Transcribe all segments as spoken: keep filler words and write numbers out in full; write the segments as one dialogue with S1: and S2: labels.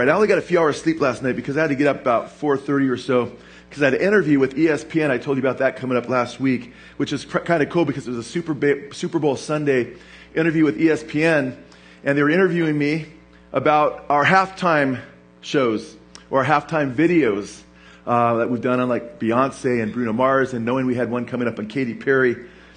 S1: I only got a few hours sleep last night because I had to get up about four thirty or so because I had an interview with E S P N. I told you about that coming up last week, which is pr- kind of cool because it was a Super, ba- Super Bowl Sunday interview with E S P N, and they were interviewing me about our halftime shows or halftime videos uh, that we've done on like Beyonce and Bruno Mars, and knowing we had one coming up on Katy Perry.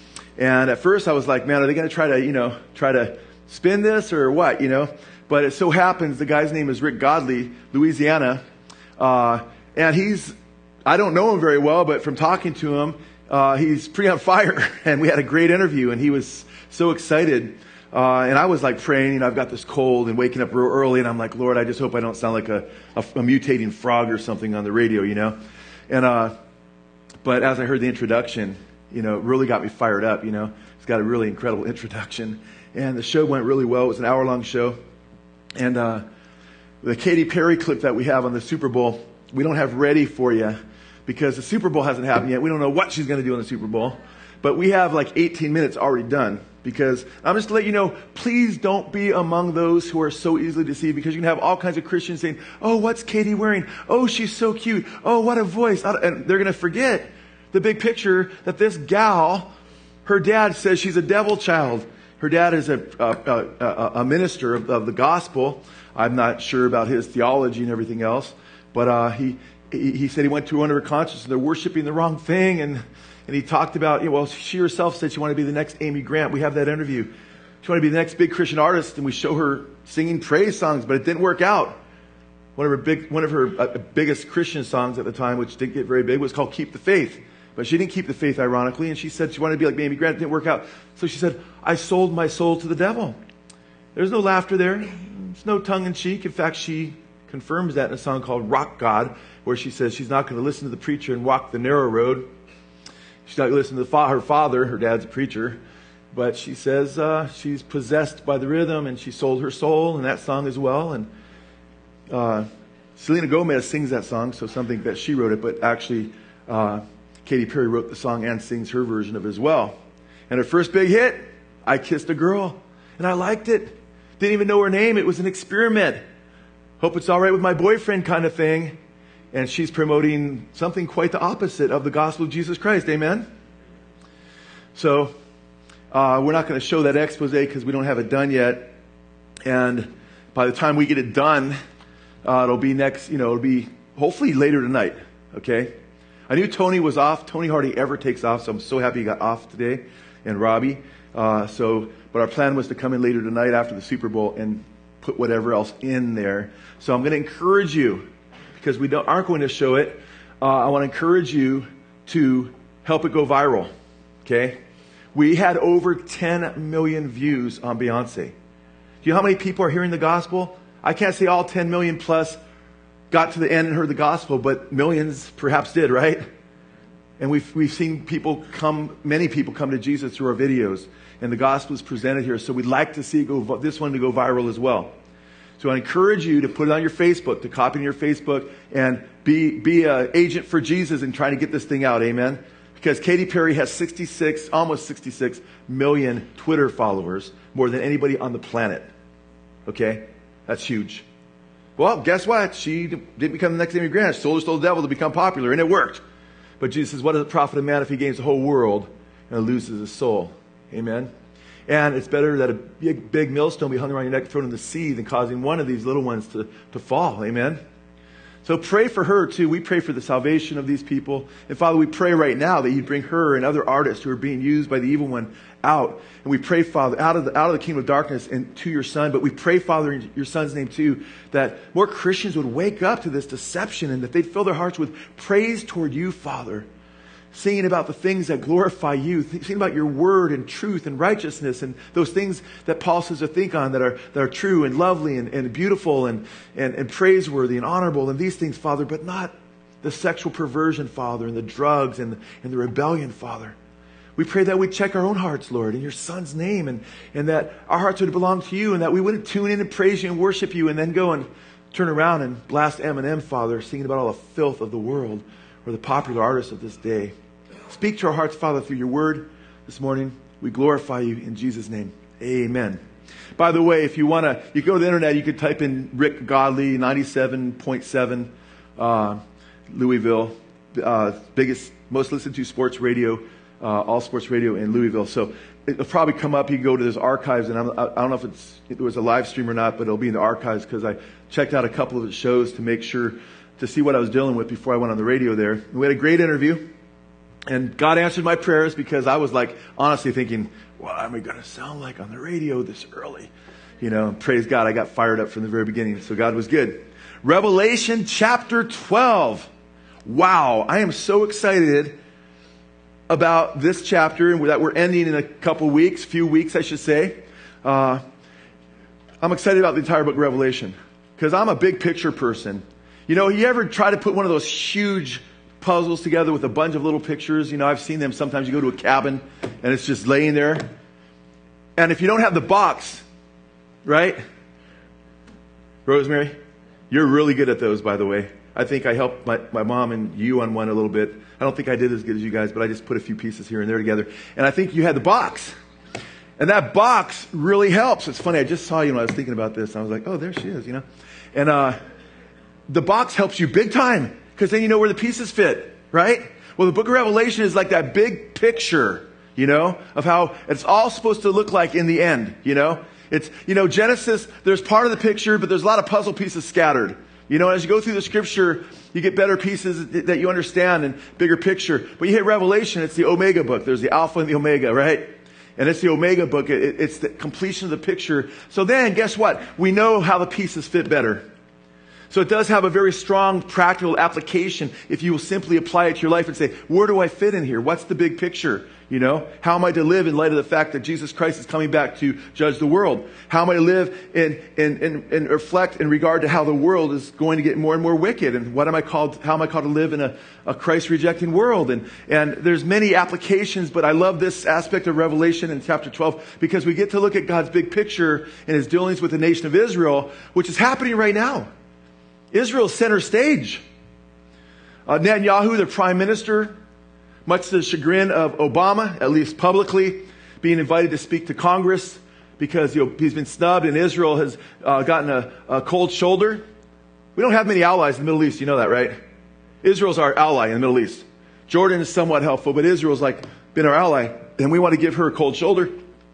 S1: And at first I was like, man, are they going to try to, you know, try to spin this or what, you know? But it so happens the guy's name is Rick Godley, Louisiana. Uh, and he's, I don't know him very well, but from talking to him, uh, he's pretty on fire. And we had a great interview and he was so excited. Uh, and I was like praying, you know, I've got this cold and waking up real early. And I'm like, Lord, I just hope I don't sound like a, a, a mutating frog or something on the radio, you know? And, uh, but as I heard the introduction, you know, it really got me fired up, you know? It's got a really incredible introduction. And the show went really well. It was an hour long show. And uh, the Katy Perry clip that we have on the Super Bowl, we don't have ready for you because the Super Bowl hasn't happened yet. We don't know what she's going to do in the Super Bowl. But we have like eighteen minutes already done because I'm just to let you know, please don't be among those who are so easily deceived because you can have all kinds of Christians saying, oh, what's Katy wearing? Oh, she's so cute. Oh, what a voice. And they're going to forget the big picture that this gal, her dad says she's a devil child. Her dad is a, a, a, a minister of, of the gospel. I'm not sure about his theology and everything else, but uh, he, he he said he went to under her conscience and they're worshiping the wrong thing. And and he talked about, you know, well, she herself said she wanted to be the next Amy Grant. We have that interview. She wanted to be the next big Christian artist, and we show her singing praise songs, but it didn't work out. One of her big, one of her uh, biggest Christian songs at the time, which didn't get very big, was called "Keep the Faith." But she didn't keep the faith, ironically, and she said she wanted to be like Amy Grant. It didn't work out. So she said, I sold my soul to the devil. There's no laughter there. There's no tongue-in-cheek. In fact, she confirms that in a song called Rock God, where she says she's not going to listen to the preacher and walk the narrow road. She's not going to listen to the fa- her father. Her dad's a preacher. But she says uh, she's possessed by the rhythm, and she sold her soul in that song as well. And uh, Selena Gomez sings that song, so something that she wrote it, but actually... Uh, Katy Perry wrote the song and sings her version of it as well. And her first big hit, I Kissed a Girl. And I liked it. Didn't even know her name. It was an experiment. Hope it's all right with my boyfriend kind of thing. And she's promoting something quite the opposite of the gospel of Jesus Christ. Amen? So, uh, we're not going to show that expose because we don't have it done yet. And by the time we get it done, uh, it'll be next, you know, it'll be hopefully later tonight. Okay? I knew Tony was off. Tony hardly ever takes off, so I'm so happy he got off today, and Robbie. Uh, so, but our plan was to come in later tonight after the Super Bowl and put whatever else in there. So I'm going to encourage you, because we don't, aren't going to show it. Uh, I want to encourage you to help it go viral. Okay, we had over ten million views on Beyonce. Do you know how many people are hearing the gospel? I can't say all ten million plus got to the end and heard the gospel, but millions perhaps did, right? And we've we've seen people come, many people come to Jesus through our videos, and the gospel is presented here. So we'd like to see it go, this one to go viral as well. So I encourage you to put it on your Facebook, to copy it on your Facebook, and be be an agent for Jesus in trying to get this thing out. Amen. Because Katy Perry has sixty-six, almost sixty-six million Twitter followers, more than anybody on the planet. Okay, that's huge. Well, guess what? She didn't become the next Amy Grant. She sold her soul to the devil to become popular, and it worked. But Jesus says, what does it profit a man if he gains the whole world and loses his soul? Amen? And it's better that a big, big millstone be hung around your neck and thrown in the sea than causing one of these little ones to, to fall. Amen? So pray for her, too. We pray for the salvation of these people. And Father, we pray right now that you'd bring her and other artists who are being used by the evil one out. And we pray, Father, out of the, out of the kingdom of darkness and to your Son. But we pray, Father, in your Son's name, too, that more Christians would wake up to this deception and that they'd fill their hearts with praise toward you, Father. Singing about the things that glorify you, singing about your word and truth and righteousness and those things that Paul says to think on that are that are true and lovely and, and beautiful and, and, and praiseworthy and honorable and these things, Father, but not the sexual perversion, Father, and the drugs and, and the rebellion, Father. We pray that we check our own hearts, Lord, in your Son's name, and, and that our hearts would belong to you and that we wouldn't tune in and praise you and worship you and then go and turn around and blast Eminem, Father, singing about all the filth of the world or the popular artists of this day. Speak to our hearts, Father, through your word this morning. We glorify you in Jesus' name. Amen. By the way, if you want to, you go to the internet, you could type in Rick Godley, ninety-seven point seven, uh, Louisville, uh, biggest, most listened to sports radio, uh, all sports radio in Louisville. So it'll probably come up. You can go to his archives, and I'm, I don't know if it's, it was a live stream or not, but it'll be in the archives because I checked out a couple of his shows to make sure, to see what I was dealing with before I went on the radio there. We had a great interview, and God answered my prayers because I was like, honestly thinking, what am I going to sound like on the radio this early? You know, praise God, I got fired up from the very beginning, so God was good. Revelation chapter twelve. Wow, I am so excited about this chapter and that we're ending in a couple weeks, few weeks I should say. Uh, I'm excited about the entire book of Revelation because I'm a big picture person. You know, you ever try to put one of those huge puzzles together with a bunch of little pictures? You know, I've seen them. Sometimes you go to a cabin and it's just laying there. And if you don't have the box, right? Rosemary, you're really good at those, by the way. I think I helped my, my mom and you on one a little bit. I don't think I did as good as you guys, but I just put a few pieces here and there together. And I think you had the box. And that box really helps. It's funny, I just saw you when I was thinking about this. And I was like, oh, there she is, you know. And uh, the box helps you big time because then you know where the pieces fit, right? Well, the book of Revelation is like that big picture, you know, of how it's all supposed to look like in the end, you know. It's, you know, Genesis, there's part of the picture, but there's a lot of puzzle pieces scattered. You know, as you go through the scripture, you get better pieces that you understand and bigger picture. But you hit Revelation, it's the Omega book. There's the Alpha and the Omega, right? And it's the Omega book. It's the completion of the picture. So then, guess what? We know how the pieces fit better. So it does have a very strong practical application if you will simply apply it to your life and say, where do I fit in here? What's the big picture? You know, how am I to live in light of the fact that Jesus Christ is coming back to judge the world? How am I to live and, and, and, and reflect in regard to how the world is going to get more and more wicked? And what am I called, how am I called to live in a, a Christ-rejecting world? And, and there's many applications, but I love this aspect of Revelation in chapter twelve because we get to look at God's big picture and his dealings with the nation of Israel, which is happening right now. Israel's center stage. Uh, Netanyahu, the prime minister, much to the chagrin of Obama, at least publicly, being invited to speak to Congress because you know, he's been snubbed and Israel has uh, gotten a, a cold shoulder. We don't have many allies in the Middle East. You know that, right? Israel's our ally in the Middle East. Jordan is somewhat helpful, but Israel's like been our ally, and we want to give her a cold shoulder.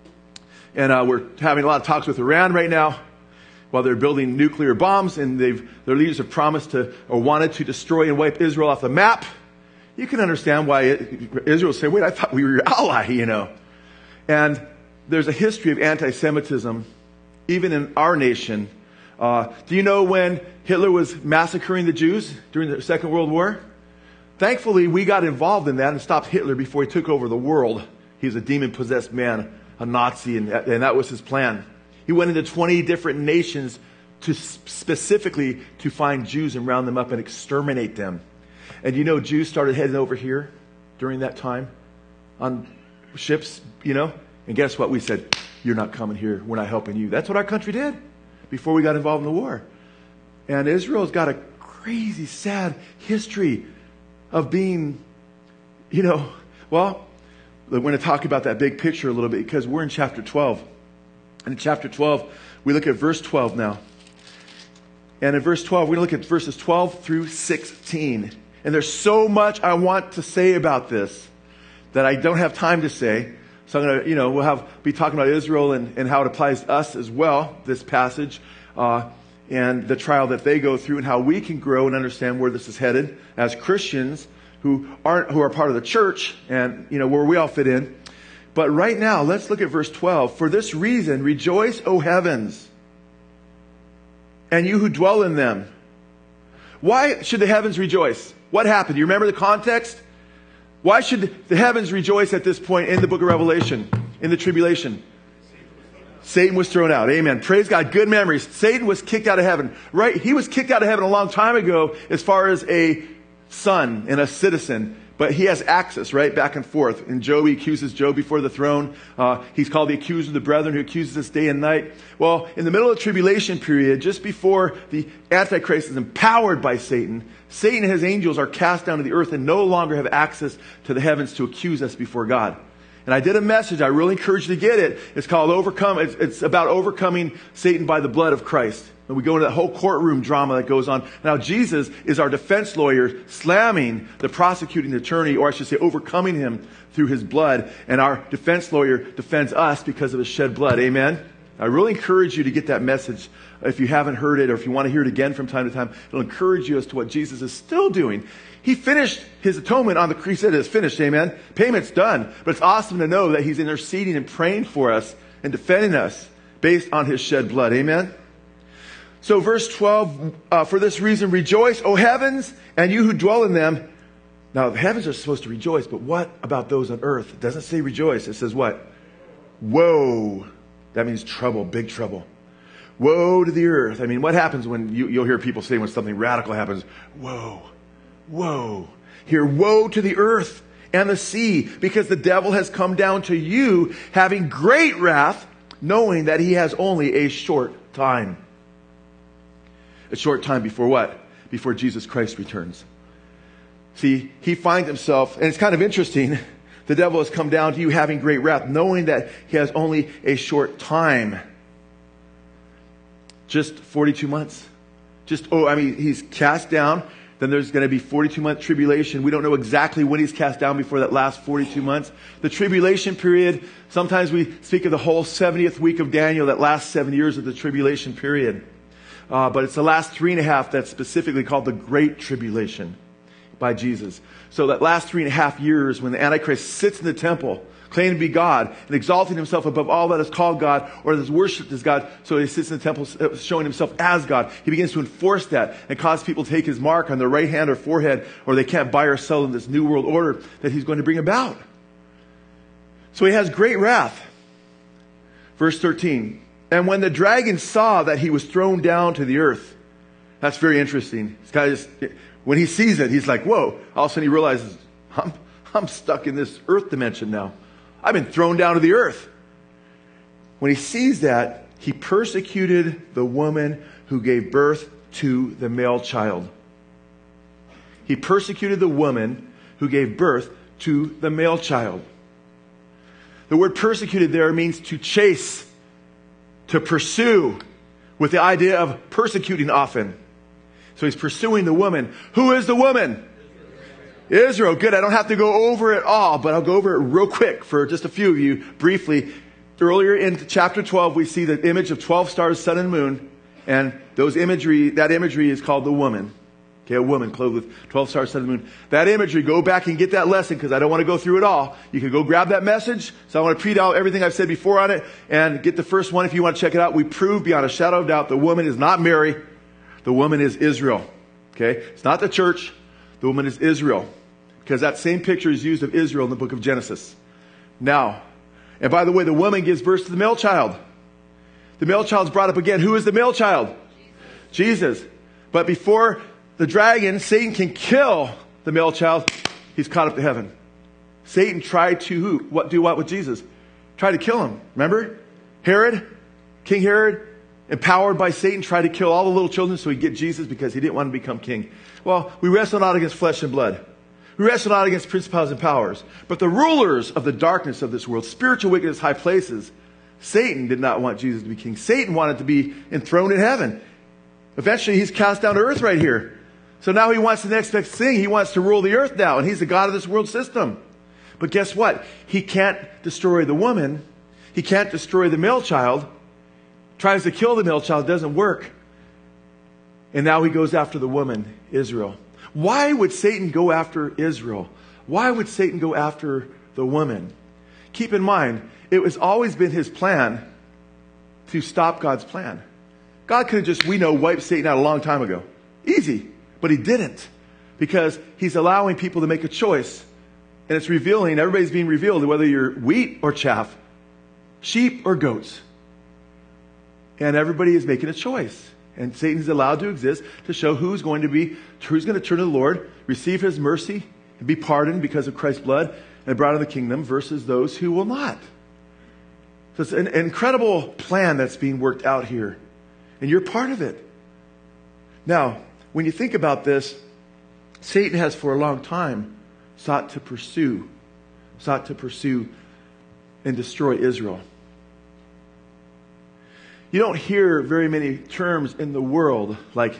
S1: And uh, we're having a lot of talks with Iran right now while they're building nuclear bombs, and they've their leaders have promised to or wanted to destroy and wipe Israel off the map. You can understand why Israel say, wait, I thought we were your ally, you know. And there's a history of anti-Semitism, even in our nation. Uh, do you know when Hitler was massacring the Jews during the Second World War? Thankfully, we got involved in that and stopped Hitler before he took over the world. He was a demon-possessed man, a Nazi, and, and that was his plan. He went into twenty different nations to specifically to find Jews and round them up and exterminate them. And you know, Jews started heading over here during that time on ships, you know. And guess what? We said, you're not coming here. We're not helping you. That's what our country did before we got involved in the war. And Israel's got a crazy, sad history of being, you know, well, we're going to talk about that big picture a little bit because we're in chapter twelve. And in chapter twelve, we look at verse twelve now. And in verse twelve, we're going to look at verses twelve through sixteen. And there's so much I want to say about this that I don't have time to say. So I'm going to, you know, we'll have be talking about Israel and, and how it applies to us as well, this passage, uh, and the trial that they go through and how we can grow and understand where this is headed as Christians who aren't, who are part of the church and, you know, where we all fit in. But right now, let's look at verse twelve. For this reason, rejoice, O heavens, and you who dwell in them. Why should the heavens rejoice? What happened? Do you remember the context? Why should the heavens rejoice at this point in the book of Revelation, in the tribulation? Satan was thrown out. Amen. Praise God. Good memories. Satan was kicked out of heaven. Right? He was kicked out of heaven a long time ago as far as a son and a citizen. But he has access, right, back and forth. And Job, he accuses Job before the throne. Uh, he's called the accuser of the brethren who accuses us day and night. Well, in the middle of the tribulation period, just before the Antichrist is empowered by Satan, Satan and his angels are cast down to the earth and no longer have access to the heavens to accuse us before God. And I did a message. I really encourage you to get it. It's called Overcome. It's, it's about overcoming Satan by the blood of Christ. And we go into that whole courtroom drama that goes on. Now, Jesus is our defense lawyer slamming the prosecuting attorney, or I should say overcoming him through his blood. And our defense lawyer defends us because of his shed blood. Amen? I really encourage you to get that message. If you haven't heard it, or if you want to hear it again from time to time, it'll encourage you as to what Jesus is still doing. He finished his atonement on the cross. He said it's finished, amen? Payment's done. But it's awesome to know that he's interceding and praying for us and defending us based on his shed blood, amen? So verse twelve, uh, for this reason, rejoice, O heavens, and you who dwell in them. Now, the heavens are supposed to rejoice, but what about those on earth? It doesn't say rejoice. It says what? Woe. That means trouble, big trouble. Woe to the earth. I mean, what happens when you, you'll hear people say when something radical happens? Woe. Woe. Here, woe to the earth and the sea, because the devil has come down to you, having great wrath, knowing that he has only a short time. A short time before what? Before Jesus Christ returns. See, he finds himself, and it's kind of interesting, the devil has come down to you having great wrath, knowing that he has only a short time. Just forty-two months. Just, oh, I mean, he's cast down. Then there's going to be forty-two month tribulation. We don't know exactly when he's cast down before that last forty-two months. The tribulation period, sometimes we speak of the whole seventieth week of Daniel, that last seven years of the tribulation period. Uh, but it's the last three and a half that's specifically called the Great Tribulation by Jesus. So that last three and a half years when the Antichrist sits in the temple, claiming to be God and exalting himself above all that is called God or that is worshipped as God. So he sits in the temple showing himself as God. He begins to enforce that and cause people to take his mark on their right hand or forehead, or they can't buy or sell in this new world order that he's going to bring about. So he has great wrath. Verse thirteen. And when the dragon saw that he was thrown down to the earth, that's very interesting. This guy just, when he sees it, he's like, whoa. All of a sudden he realizes, I'm, I'm stuck in this earth dimension now. I've been thrown down to the earth. When he sees that, he persecuted the woman who gave birth to the male child. He persecuted the woman who gave birth to the male child. The word persecuted there means to chase, to pursue, with the idea of persecuting often. So he's pursuing the woman. Who is the woman? Israel. Good. I don't have to go over it all, but I'll go over it real quick for just a few of you briefly. Earlier in chapter twelve, we see the image of twelve stars, sun and moon. And those imagery, that imagery is called the woman. Okay, a woman clothed with twelve stars, sun and moon. That imagery, go back and get that lesson because I don't want to go through it all. You can go grab that message. So I want to print out everything I've said before on it and get the first one if you want to check it out. We prove beyond a shadow of doubt the woman is not Mary. The woman is Israel. Okay, it's not the church. The woman is Israel. Because that same picture is used of Israel in the book of Genesis. Now, and by the way, the woman gives birth to the male child. The male child's brought up again. Who is the male child? Jesus. Jesus. But before the dragon, Satan, can kill the male child, he's caught up to heaven. Satan tried to who? What, do what with Jesus? Tried to kill him. Remember? Herod, King Herod, empowered by Satan, tried to kill all the little children so he'd get Jesus because he didn't want to become king. Well, we wrestle not against flesh and blood. We wrestle not against principalities and powers, but the rulers of the darkness of this world, spiritual wickedness, high places. Satan did not want Jesus to be king. Satan wanted to be enthroned in heaven. Eventually, he's cast down to earth right here. So now he wants the next best thing. He wants to rule the earth now, and he's the God of this world system. But guess what? He can't destroy the woman. He can't destroy the male child. Tries to kill the male child. Doesn't work. And now he goes after the woman, Israel. Why would Satan go after Israel? Why would Satan go after the woman? Keep in mind, it was always been his plan to stop God's plan. God could have just, we know, wiped Satan out a long time ago. Easy. But he didn't. Because he's allowing people to make a choice. And it's revealing, everybody's being revealed, whether you're wheat or chaff, sheep or goats. And everybody is making a choice. And Satan's allowed to exist to show who's going to be, who's going to turn to the Lord, receive his mercy, and be pardoned because of Christ's blood, and brought in the kingdom, versus those who will not. So it's an incredible plan that's being worked out here. And you're part of it. Now, when you think about this, Satan has for a long time sought to pursue, sought to pursue and destroy Israel. You don't hear very many terms in the world like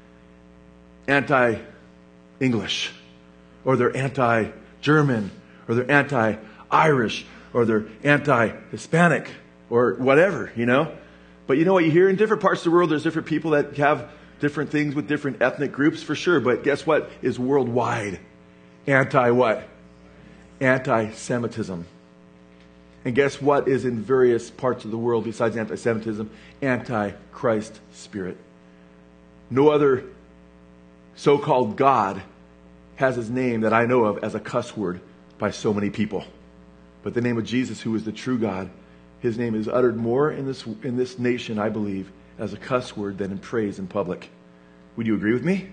S1: anti-English, or they're anti-German, or they're anti-Irish, or they're anti-Hispanic, or whatever, you know. But you know what you hear in different parts of the world, there's different people that have different things with different ethnic groups for sure. But guess what is worldwide? Anti what? Anti-Semitism. And guess what is in various parts of the world besides anti-Semitism? Anti-Christ spirit. No other so-called God has his name that I know of as a cuss word by so many people. But the name of Jesus, who is the true God, his name is uttered more in this in this nation, I believe, as a cuss word than in praise in public. Would you agree with me?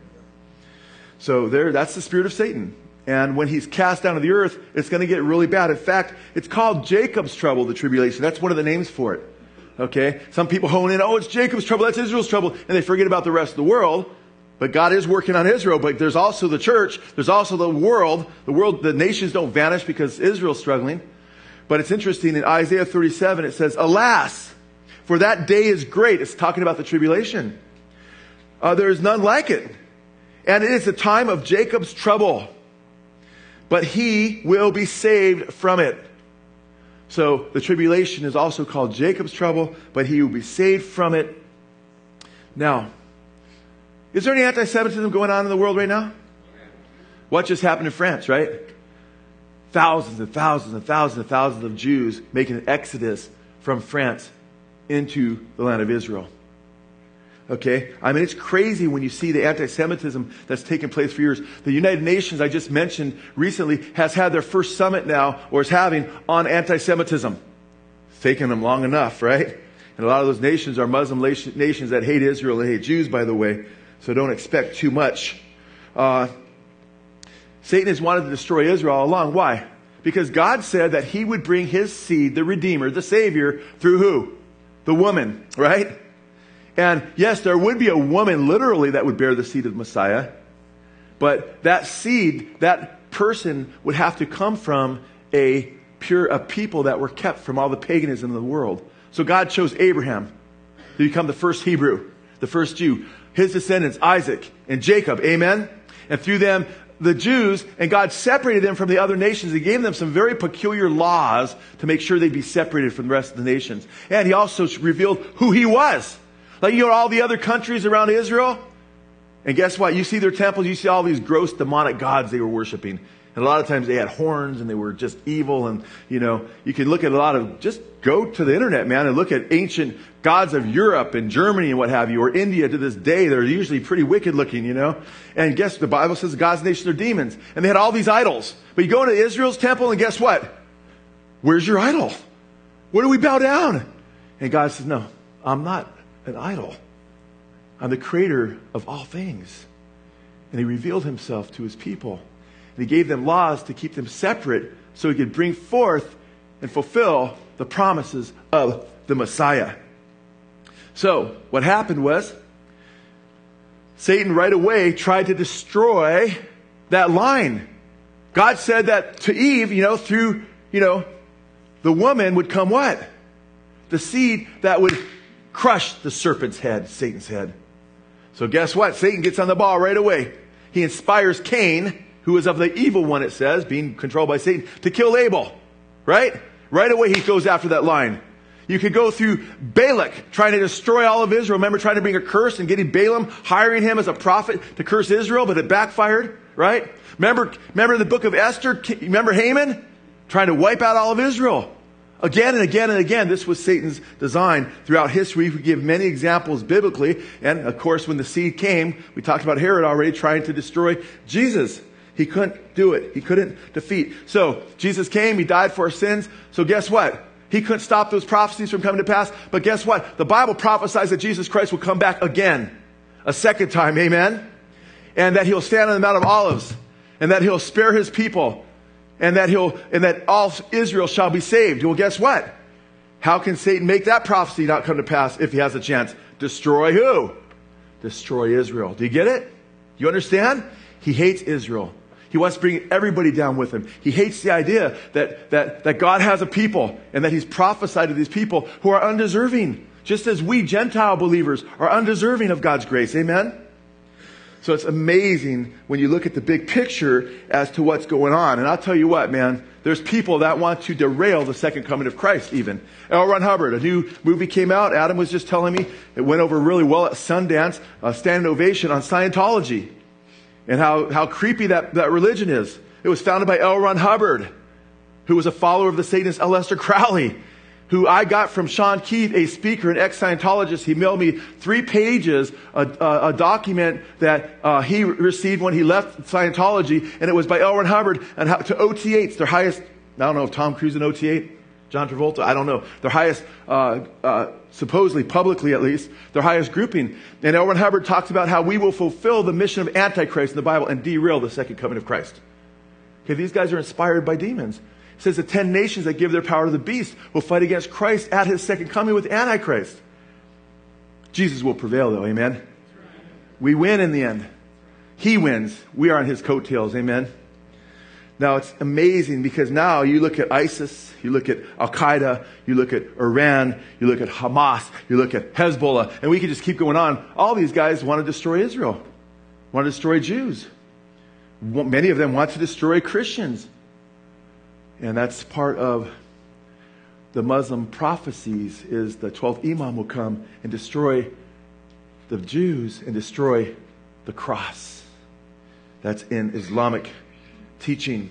S1: So there, that's the spirit of Satan. And when he's cast down to the earth, it's going to get really bad. In fact, it's called Jacob's trouble, the tribulation. That's one of the names for it. Okay? Some people hone in, oh, it's Jacob's trouble, that's Israel's trouble, and they forget about the rest of the world. But God is working on Israel. But there's also the church. There's also the world. The world, the nations don't vanish because Israel's struggling. But it's interesting, in Isaiah thirty-seven, it says, alas, for that day is great. It's talking about the tribulation. Uh, there is none like it. And it is a time of Jacob's trouble. But he will be saved from it. So the tribulation is also called Jacob's trouble, but he will be saved from it. Now, is there any anti-Semitism going on in the world right now? What just happened in France, right? Thousands and thousands and thousands and thousands of Jews making an exodus from France into the land of Israel. Okay? I mean, it's crazy when you see the anti-Semitism that's taken place for years. The United Nations, I just mentioned recently, has had their first summit now, or is having, on anti-Semitism. It's taken them long enough, right? And a lot of those nations are Muslim nations that hate Israel and hate Jews, by the way. So don't expect too much. Uh, Satan has wanted to destroy Israel all along. Why? Because God said that he would bring his seed, the Redeemer, the Savior, through who? The woman, right? And yes, there would be a woman literally that would bear the seed of Messiah. But that seed, that person would have to come from a pure, a people that were kept from all the paganism in the world. So God chose Abraham to become the first Hebrew, the first Jew. His descendants, Isaac and Jacob. Amen? And through them, the Jews, and God separated them from the other nations. He gave them some very peculiar laws to make sure they'd be separated from the rest of the nations. And he also revealed who he was. Like, you know, all the other countries around Israel. And guess what? You see their temples, you see all these gross demonic gods they were worshiping. And a lot of times they had horns and they were just evil. And, you know, you can look at a lot of, just go to the internet, man, and look at ancient gods of Europe and Germany and what have you, or India to this day. They're usually pretty wicked looking, you know. And guess the Bible says the gods of nations are demons. And they had all these idols. But you go into Israel's temple and guess what? Where's your idol? Where do we bow down? And God says, no, I'm not an idol. I'm the creator of all things. And he revealed himself to his people. And he gave them laws to keep them separate so he could bring forth and fulfill the promises of the Messiah. So what happened was Satan right away tried to destroy that line. God said that to Eve, you know, through, you know, the woman would come what? The seed that would crush the serpent's head, Satan's head. So guess what? Satan gets on the ball right away. He inspires Cain, who is of the evil one, it says, being controlled by Satan, to kill Abel. Right? Right away he goes after that line. You could go through Balak, trying to destroy all of Israel. Remember trying to bring a curse and getting Balaam, hiring him as a prophet to curse Israel, but it backfired, right? Remember, remember the book of Esther? Remember Haman? Trying to wipe out all of Israel. Again and again and again, this was Satan's design throughout history. We give many examples biblically. And of course, when the seed came, we talked about Herod already trying to destroy Jesus. He couldn't do it. He couldn't defeat. So Jesus came. He died for our sins. So guess what? He couldn't stop those prophecies from coming to pass. But guess what? The Bible prophesies that Jesus Christ will come back again. A second time. Amen? And that he'll stand on the Mount of Olives. And that he'll spare his people. And that he'll, and that all Israel shall be saved. Well, guess what? How can Satan make that prophecy not come to pass if he has a chance? Destroy who? Destroy Israel. Do you get it? You understand? He hates Israel. He wants to bring everybody down with him. He hates the idea that, that, that God has a people and that he's prophesied to these people who are undeserving, just as we Gentile believers are undeserving of God's grace. Amen? So it's amazing when you look at the big picture as to what's going on. And I'll tell you what, man, there's people that want to derail the second coming of Christ even. L. Ron Hubbard, a new movie came out. Adam was just telling me it went over really well at Sundance, a standing ovation on Scientology and how, how creepy that, that religion is. It was founded by L. Ron Hubbard, who was a follower of the Satanist Aleister Crowley, who I got from Sean Keith, a speaker, an ex-Scientologist. He mailed me three pages, a, a, a document that uh, he received when he left Scientology, and it was by L. Ron Hubbard and how, to O T eights, their highest, I don't know if Tom Cruise in O T eight, John Travolta, I don't know, their highest, uh, uh, supposedly, publicly at least, their highest grouping. And L. Ron Hubbard talks about how we will fulfill the mission of Antichrist in the Bible and derail the second coming of Christ. Okay, these guys are inspired by demons. It says the ten nations that give their power to the beast will fight against Christ at his second coming with Antichrist. Jesus will prevail though, amen? We win in the end. He wins. We are on his coattails, amen? Now it's amazing because now you look at ISIS, you look at Al-Qaeda, you look at Iran, you look at Hamas, you look at Hezbollah, and we can just keep going on. All these guys want to destroy Israel, want to destroy Jews. Many of them want to destroy Christians. And that's part of the Muslim prophecies is the twelfth Imam will come and destroy the Jews and destroy the cross. That's in Islamic teaching.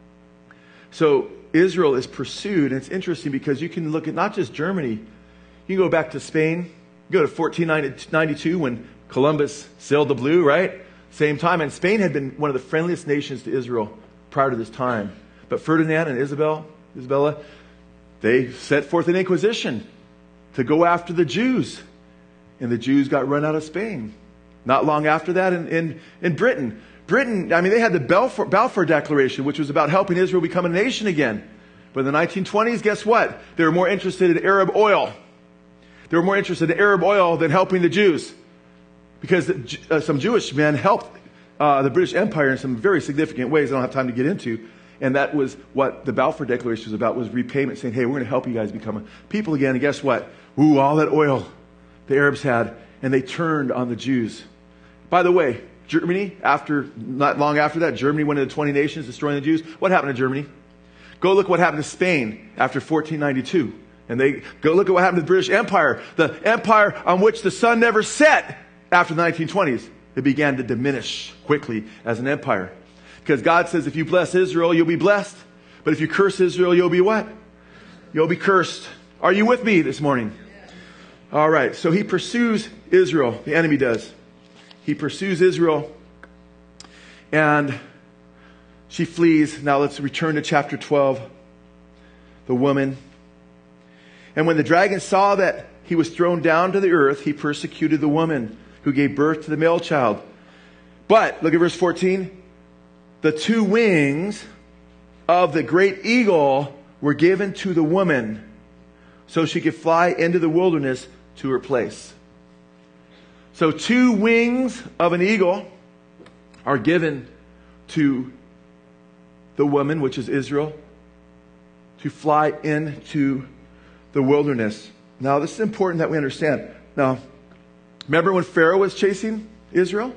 S1: So Israel is pursued, and it's interesting because you can look at not just Germany. You can go back to Spain. You go to fourteen ninety-two when Columbus sailed the blue, right? Same time. And Spain had been one of the friendliest nations to Israel prior to this time. But Ferdinand and Isabel, Isabella, they set forth an inquisition to go after the Jews. And the Jews got run out of Spain. Not long after that in, in, in Britain. Britain, I mean, they had the Balfour, Balfour Declaration, which was about helping Israel become a nation again. But in the nineteen twenties, guess what? They were more interested in Arab oil. They were more interested in Arab oil than helping the Jews. Because uh, some Jewish men helped uh, the British Empire in some very significant ways I don't have time to get into. And that was what the Balfour Declaration was about, was repayment, saying, hey, we're going to help you guys become a people again. And guess what? Ooh, all that oil the Arabs had, and they turned on the Jews. By the way, Germany, after not long after that, Germany went into twenty nations, destroying the Jews. What happened to Germany? Go look what happened to Spain after fourteen ninety-two. And they go look at what happened to the British Empire, the empire on which the sun never set after the nineteen twenties. It began to diminish quickly as an empire. Because God says if you bless Israel, you'll be blessed. But if you curse Israel, you'll be what? You'll be cursed. Are you with me this morning? All right. So he pursues Israel. The enemy does. He pursues Israel. And she flees. Now let's return to chapter twelve. The woman. And when the dragon saw that he was thrown down to the earth, he persecuted the woman who gave birth to the male child. But, look at verse fourteen. The two wings of the great eagle were given to the woman so she could fly into the wilderness to her place. So two wings of an eagle are given to the woman, which is Israel, to fly into the wilderness. Now, this is important that we understand. Now, remember when Pharaoh was chasing Israel?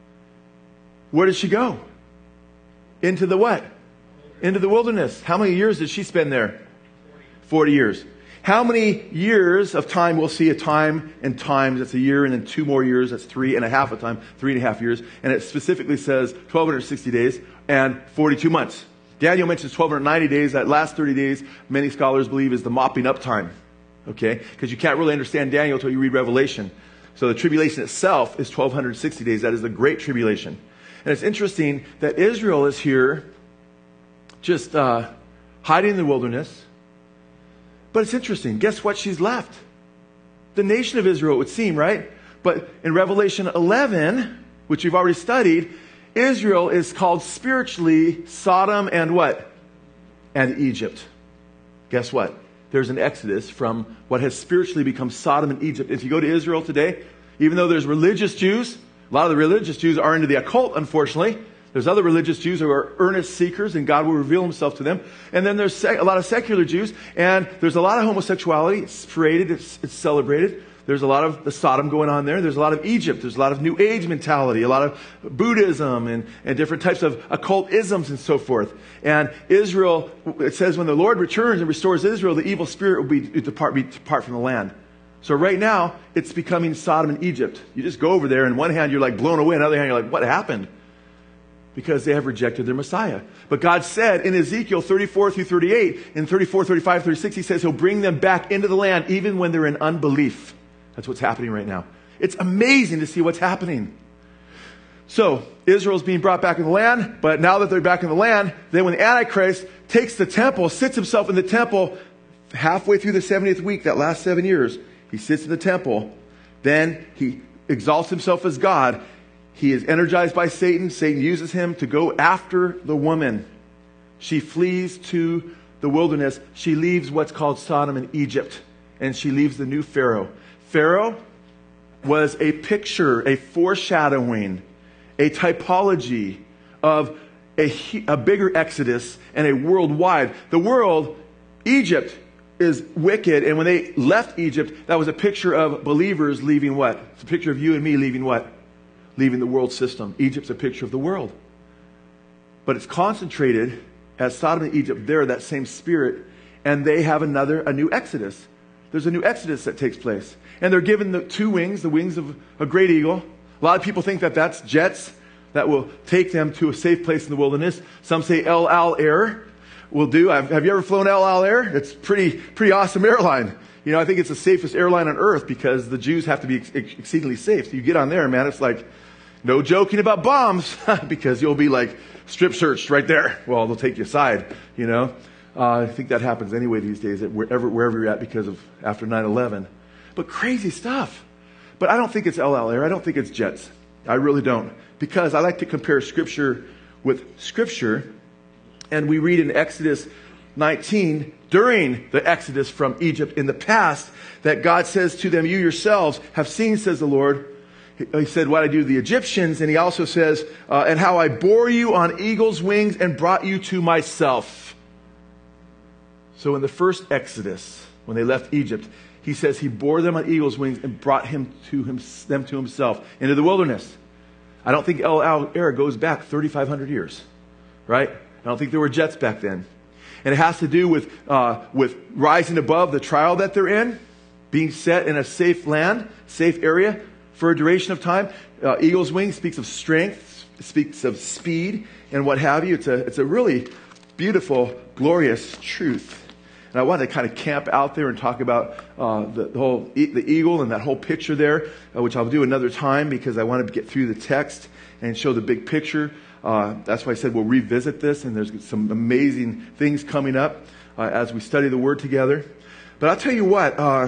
S1: Where did she go? Into the what? Into the wilderness. How many years did she spend there? Forty years. How many years of time? We'll see a time and times. That's a year, and then two more years. That's three and a half a time. Three and a half years. And it specifically says twelve sixty days and forty-two months. Daniel mentions twelve ninety days. That last thirty days, many scholars believe, is the mopping up time. Okay? Because you can't really understand Daniel until you read Revelation. So the tribulation itself is twelve sixty days. That is the Great Tribulation. And it's interesting that Israel is here just uh, hiding in the wilderness. But it's interesting. Guess what? She's left. The nation of Israel, it would seem, right? But in Revelation eleven, which we've already studied, Israel is called spiritually Sodom and what? And Egypt. Guess what? There's an exodus from what has spiritually become Sodom and Egypt. If you go to Israel today, even though there's religious Jews, a lot of the religious Jews are into the occult, unfortunately. There's other religious Jews who are earnest seekers, and God will reveal himself to them. And then there's sec- a lot of secular Jews, and there's a lot of homosexuality. It's paraded, it's, it's celebrated. There's a lot of the Sodom going on there. There's a lot of Egypt. There's a lot of New Age mentality, a lot of Buddhism and, and different types of occult isms and so forth. And Israel, it says when the Lord returns and restores Israel, the evil spirit will be depart, be depart from the land. So right now, it's becoming Sodom and Egypt. You just go over there, and one hand you're like blown away, and on the other hand you're like, what happened? Because they have rejected their Messiah. But God said in Ezekiel thirty-four through thirty-eight, in thirty-four, thirty-five, thirty-six, he says he'll bring them back into the land even when they're in unbelief. That's what's happening right now. It's amazing to see what's happening. So, Israel's being brought back in the land, but now that they're back in the land, then when the Antichrist takes the temple, sits himself in the temple, halfway through the seventieth week, that last seven years, he sits in the temple, then he exalts himself as God. He is energized by Satan. Satan uses him to go after the woman. She flees to the wilderness. She leaves what's called Sodom and Egypt, and she leaves the new Pharaoh. Pharaoh was a picture, a foreshadowing, a typology of a, a bigger exodus and a worldwide. The world, Egypt, is wicked, and when they left Egypt, that was a picture of believers leaving what? It's a picture of you and me leaving what? Leaving the world system. Egypt's a picture of the world. But it's concentrated as Sodom and Egypt. They're that same spirit, and they have another, a new exodus. There's a new exodus that takes place. And they're given the two wings, the wings of a great eagle. A lot of people think that that's jets that will take them to a safe place in the wilderness. Some say El Al Air will do. Have, have you ever flown El Al Air? It's pretty, pretty awesome airline. You know, I think it's the safest airline on earth because the Jews have to be ex- exceedingly safe. So you get on there, man, it's like, no joking about bombs because you'll be like strip searched right there. Well, they'll take you aside, you know. Uh, I think that happens anyway these days, wherever, wherever you're at because of after nine eleven. But crazy stuff. But I don't think it's El Al Air. I don't think it's jets. I really don't. Because I like to compare Scripture with Scripture. And we read in Exodus nineteen, during the Exodus from Egypt in the past, that God says to them, you yourselves have seen, says the Lord. He said, what I do to the Egyptians. And he also says, uh, and how I bore you on eagle's wings and brought you to myself. So in the first Exodus, when they left Egypt, he says he bore them on eagle's wings and brought him to him, them to himself into the wilderness. I don't think El Al Air goes back thirty-five hundred years, right? I don't think there were jets back then. And it has to do with, uh, with rising above the trial that they're in, being set in a safe land, safe area for a duration of time. Uh, eagle's wings speaks of strength, speaks of speed, and what have you. It's a, it's a really beautiful, glorious truth. And I wanted to kind of camp out there and talk about uh, the, the whole e- the eagle and that whole picture there, uh, which I'll do another time because I wanted to get through the text and show the big picture. Uh, that's why I said we'll revisit this, and there's some amazing things coming up uh, as we study the Word together. But I'll tell you what, uh,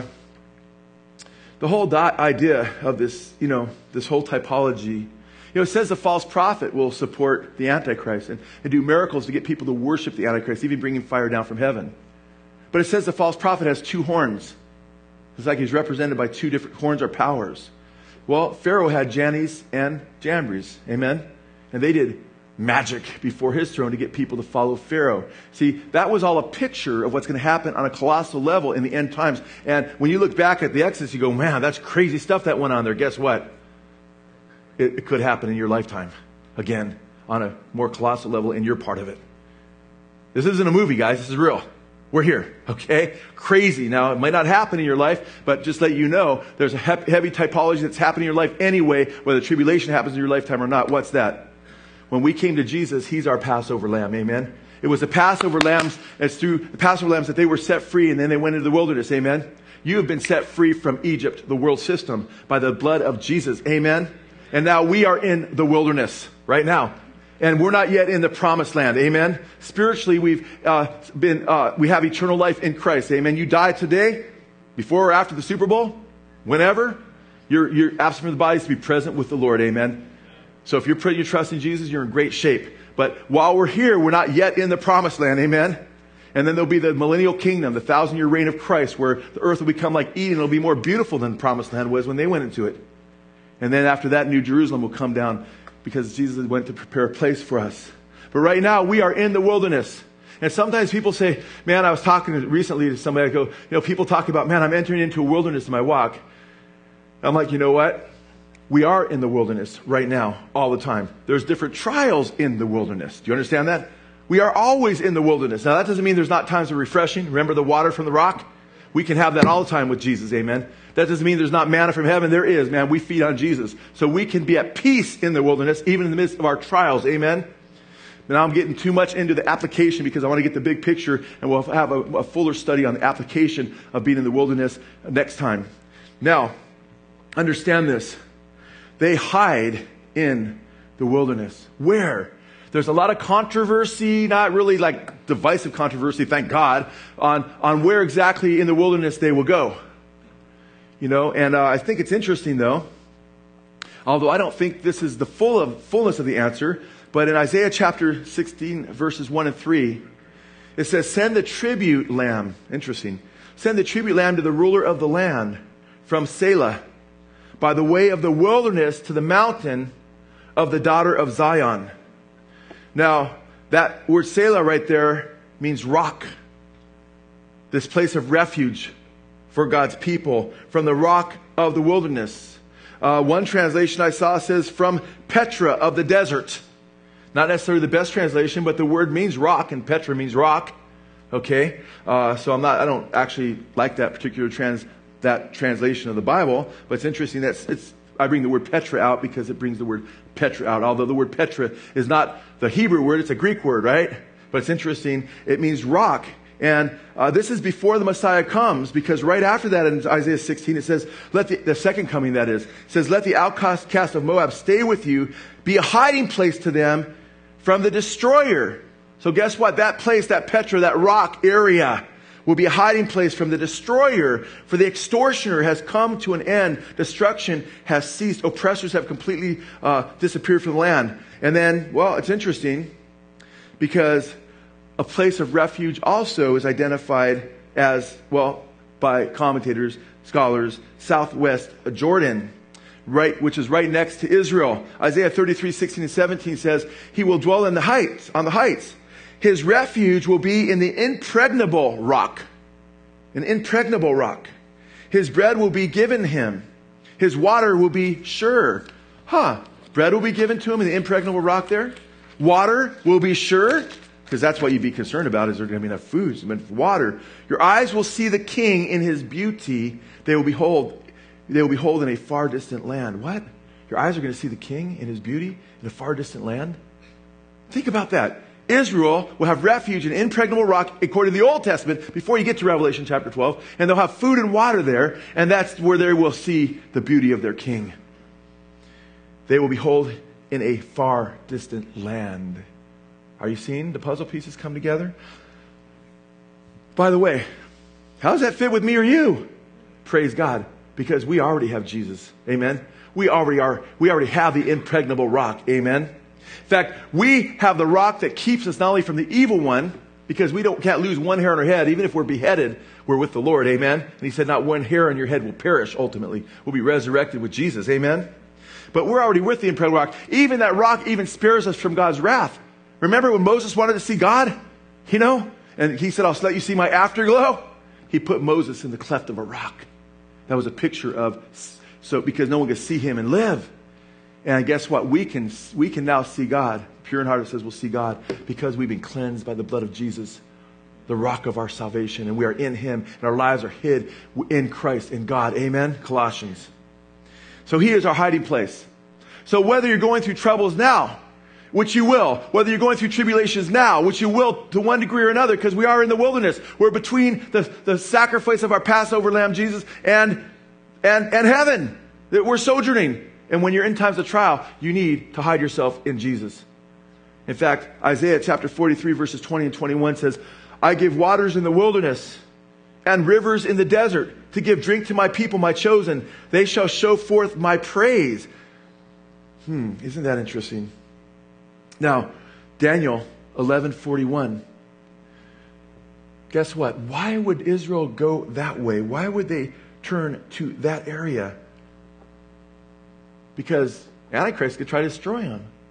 S1: the whole dot idea of this, you know, this whole typology, you know, it says the false prophet will support the Antichrist and, and do miracles to get people to worship the Antichrist, even bringing fire down from heaven. But it says the false prophet has two horns. It's like he's represented by two different horns or powers. Well, Pharaoh had Jannes and Jambres. Amen? And they did magic before his throne to get people to follow Pharaoh. See, that was all a picture of what's going to happen on a colossal level in the end times. And when you look back at the Exodus, you go, man, that's crazy stuff that went on there. Guess what? It, it could happen in your lifetime. Again, on a more colossal level in your part of it. This isn't a movie, guys. This is real. We're here, okay? Crazy. Now, it might not happen in your life, but just let you know, there's a he- heavy typology that's happening in your life anyway, whether tribulation happens in your lifetime or not. What's that? When we came to Jesus, He's our Passover lamb, amen? It was the Passover lambs, it's through the Passover lambs that they were set free, and then they went into the wilderness, amen? You have been set free from Egypt, the world system, by the blood of Jesus, amen? And now we are in the wilderness right now. And we're not yet in the promised land. Amen. Spiritually, we've uh, been, uh, we have eternal life in Christ. Amen. You die today, before or after the Super Bowl, whenever, you're, you're absent from the body to be present with the Lord. Amen. So if you're putting your trust in Jesus, you're in great shape. But while we're here, we're not yet in the promised land. Amen. And then there'll be the millennial kingdom, the thousand year reign of Christ, where the earth will become like Eden. It'll be more beautiful than the promised land was when they went into it. And then after that, New Jerusalem will come down because Jesus went to prepare a place for us. But right now, we are in the wilderness. And sometimes people say, man, I was talking recently to somebody, I go, you know, people talk about, man, I'm entering into a wilderness in my walk. I'm like, you know what? We are in the wilderness right now, all the time. There's different trials in the wilderness. Do you understand that? We are always in the wilderness. Now, that doesn't mean there's not times of refreshing. Remember the water from the rock? We can have that all the time with Jesus, amen? That doesn't mean there's not manna from heaven. There is, man. We feed on Jesus. So we can be at peace in the wilderness, even in the midst of our trials, amen? Now I'm getting too much into the application because I want to get the big picture, and we'll have a, a fuller study on the application of being in the wilderness next time. Now, understand this. They hide in the wilderness. Where? There's a lot of controversy, not really like divisive controversy, thank God, on, on where exactly in the wilderness they will go. You know, and uh, I think it's interesting though, although I don't think this is the full of, fullness of the answer, but in Isaiah chapter sixteen, verses one and three, it says, send the tribute lamb, interesting, send the tribute lamb to the ruler of the land from Selah, by the way of the wilderness to the mountain of the daughter of Zion. Now, that word Selah right there means rock. This place of refuge for God's people from the rock of the wilderness. Uh, one translation I saw says from Petra of the desert. Not necessarily the best translation, but the word means rock, and Petra means rock. Okay, uh, so I'm not. I don't actually like that particular trans that translation of the Bible, but it's interesting that it's. I bring the word Petra out because it brings the word Petra out. Although the word Petra is not the Hebrew word, it's a Greek word, right? But it's interesting. It means rock. And uh, this is before the Messiah comes, because right after that in Isaiah sixteen, it says, let the, the second coming that is, it says, let the outcast of Moab stay with you, be a hiding place to them from the destroyer. So guess what? That place, that Petra, that rock area will be a hiding place from the destroyer. For the extortioner has come to an end. Destruction has ceased. Oppressors have completely uh, disappeared from the land. And then, well, it's interesting because a place of refuge also is identified as, well, by commentators, scholars, southwest Jordan, right, which is right next to Israel. Isaiah thirty-three, sixteen and seventeen says, he will dwell in the heights, on the heights. His refuge will be in the impregnable rock. An impregnable rock. His bread will be given him. His water will be sure. Huh. Bread will be given to him in the impregnable rock there. Water will be sure. Because that's what you'd be concerned about, is there going to be enough food, enough water. Your eyes will see the king in his beauty. They will behold, they will behold in a far distant land. What? Your eyes are going to see the king in his beauty in a far distant land? Think about that. Israel will have refuge in impregnable rock according to the Old Testament before you get to Revelation chapter twelve. And they'll have food and water there. And that's where they will see the beauty of their king. They will behold in a far distant land. Are you seeing the puzzle pieces come together? By the way, how does that fit with me or you? Praise God. Because we already have Jesus. Amen. We already are. We already have the impregnable rock. Amen. In fact, we have the rock that keeps us not only from the evil one, because we don't can't lose one hair on our head. Even if we're beheaded, we're with the Lord. Amen. And he said not one hair on your head will perish ultimately. We'll be resurrected with Jesus. Amen. But we're already with the impregnable rock. Even that rock even spares us from God's wrath. Remember when Moses wanted to see God? You know? And he said, I'll let you see my afterglow. He put Moses in the cleft of a rock. That was a picture of, so because no one could see him and live. And guess what? We can, we can now see God. Pure in heart, it says we'll see God because we've been cleansed by the blood of Jesus, the rock of our salvation. And we are in him. And our lives are hid in Christ, in God. Amen? Colossians. So he is our hiding place. So whether you're going through troubles now, which you will, whether you're going through tribulations now, which you will to one degree or another, because we are in the wilderness. We're between the, the sacrifice of our Passover lamb, Jesus, and, and, and heaven. We're sojourning. And when you're in times of trial, you need to hide yourself in Jesus. In fact, Isaiah chapter forty-three, verses twenty and twenty-one says, I give waters in the wilderness and rivers in the desert to give drink to my people, my chosen. They shall show forth my praise. Hmm, isn't that interesting? Now, Daniel eleven forty-one. Guess what? Why would Israel go that way? Why would they turn to that area? Because Antichrist could try to destroy them.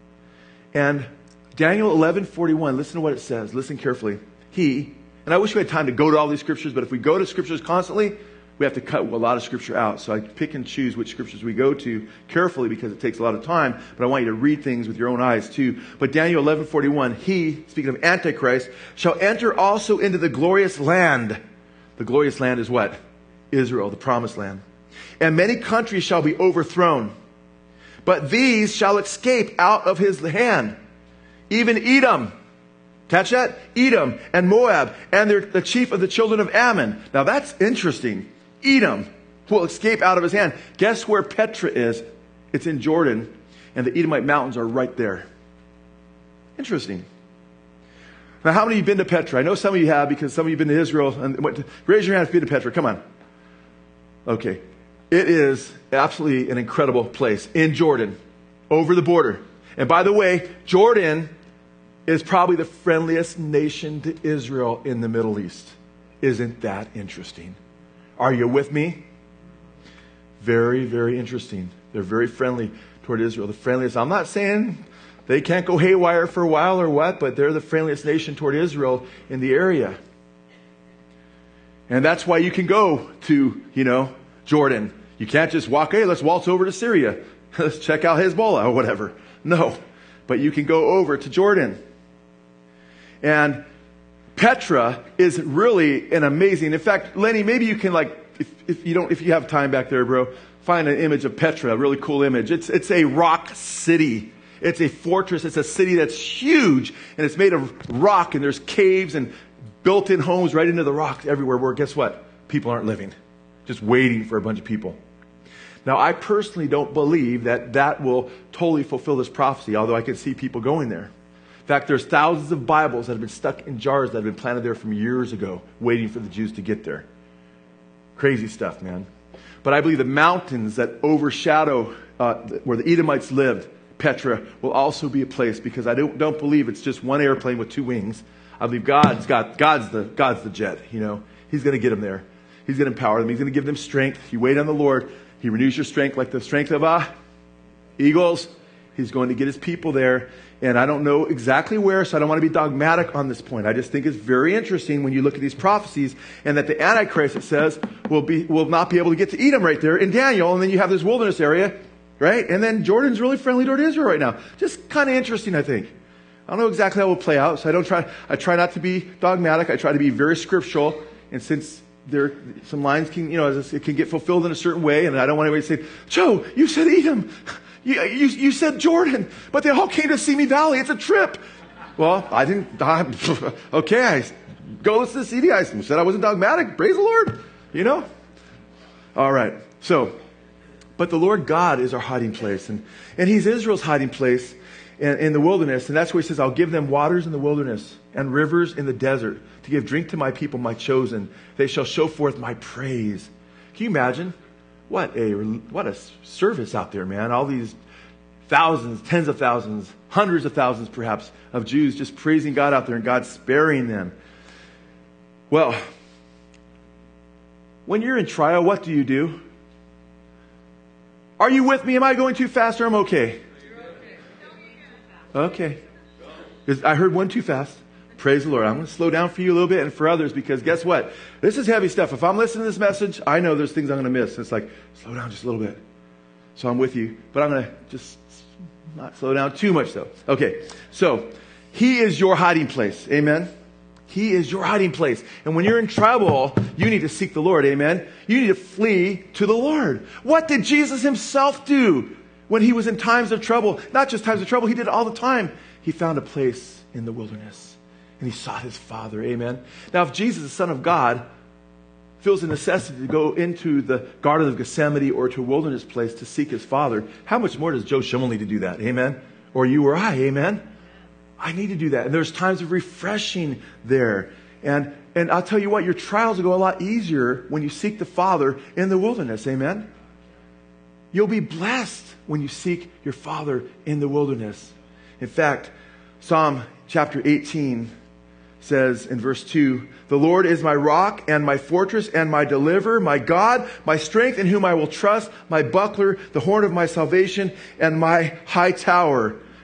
S1: And Daniel eleven forty-one, listen to what it says. Listen carefully. He, and I wish we had time to go to all these scriptures, but if we go to scriptures constantly, we have to cut a lot of scripture out. So I pick and choose which scriptures we go to carefully because it takes a lot of time, but I want you to read things with your own eyes too. But Daniel eleven forty-one, he, speaking of Antichrist, shall enter also into the glorious land. The glorious land is what? Israel, the promised land. And many countries shall be overthrown, but these shall escape out of his hand. Even Edom. Catch that? Edom and Moab and their, the chief of the children of Ammon. Now that's interesting. Edom will escape out of his hand. Guess where Petra is? It's in Jordan, and the Edomite mountains are right there. Interesting. Now, how many of you have been to Petra? I know some of you have because some of you have been to Israel. And went to, raise your hand if you've been to Petra. Come on. Okay. It is absolutely an incredible place in Jordan, over the border. And by the way, Jordan is probably the friendliest nation to Israel in the Middle East. Isn't that interesting? Are you with me? Very, very interesting. They're very friendly toward Israel. The friendliest. I'm not saying they can't go haywire for a while or what, but they're the friendliest nation toward Israel in the area. And that's why you can go to, you know, Jordan. You can't just walk, hey, let's waltz over to Syria. Let's check out Hezbollah or whatever. No. But you can go over to Jordan. And Petra is really an amazing. In fact, Lenny, maybe you can like, if, if you don't, if you have time back there, bro, find an image of Petra, a really cool image. It's it's a rock city. It's a fortress. It's a city that's huge, and it's made of rock, and there's caves and built-in homes right into the rock everywhere. Where guess what? People aren't living, just waiting for a bunch of people. Now, I personally don't believe that that will totally fulfill this prophecy, although I can see people going there. In fact, there's thousands of Bibles that have been stuck in jars that have been planted there from years ago, waiting for the Jews to get there. Crazy stuff, man. But I believe the mountains that overshadow uh, where the Edomites lived, Petra, will also be a place, because I don't, don't believe it's just one airplane with two wings. I believe God's got God's the God's the jet. You know, He's going to get them there. He's going to empower them. He's going to give them strength. You wait on the Lord. He renews your strength like the strength of uh, eagles. He's going to get His people there. And I don't know exactly where, so I don't want to be dogmatic on this point. I just think it's very interesting when you look at these prophecies, and that the Antichrist, it says, will be will not be able to get to Edom right there in Daniel. And then you have this wilderness area, right? And then Jordan's really friendly toward Israel right now. Just kind of interesting, I think. I don't know exactly how it will play out, so I don't try. I try not to be dogmatic. I try to be very scriptural. And since there some lines can, you know, it can get fulfilled in a certain way, and I don't want anybody to say, Joe, you said Edom. You, you, you said Jordan, but they all came to Simi Valley. It's a trip. Well, I didn't. I, okay, I go listen to C D. I said I wasn't dogmatic. Praise the Lord. You know. All right. So, but the Lord God is our hiding place, and and He's Israel's hiding place in, in the wilderness, and that's where He says, "I'll give them waters in the wilderness and rivers in the desert to give drink to my people, my chosen. They shall show forth my praise." Can you imagine? What a what a service out there, man. All these thousands, tens of thousands, hundreds of thousands perhaps of Jews just praising God out there, and God sparing them. Well, when you're in trial, what do you do? Are you with me? Am I going too fast, or am I okay? Okay. I heard one too fast. Praise the Lord. I'm going to slow down for you a little bit and for others, because guess what? This is heavy stuff. If I'm listening to this message, I know there's things I'm going to miss. It's like, slow down just a little bit. So I'm with you, but I'm going to just not slow down too much though. Okay. So He is your hiding place. Amen. He is your hiding place. And when you're in trouble, you need to seek the Lord. Amen. You need to flee to the Lord. What did Jesus Himself do when He was in times of trouble? Not just times of trouble. He did it all the time. He found a place in the wilderness. And He sought His Father. Amen. Now, if Jesus, the Son of God, feels the necessity to go into the Garden of Gethsemane or to a wilderness place to seek His Father, how much more does Joe Schimmel need to do that? Amen. Or you or I. Amen. I need to do that. And there's times of refreshing there. And, and I'll tell you what, your trials will go a lot easier when you seek the Father in the wilderness. Amen. You'll be blessed when you seek your Father in the wilderness. In fact, Psalm chapter eighteen says in verse two, "The Lord is my rock and my fortress and my deliverer, my God, my strength in whom I will trust, my buckler, the horn of my salvation, and my high tower."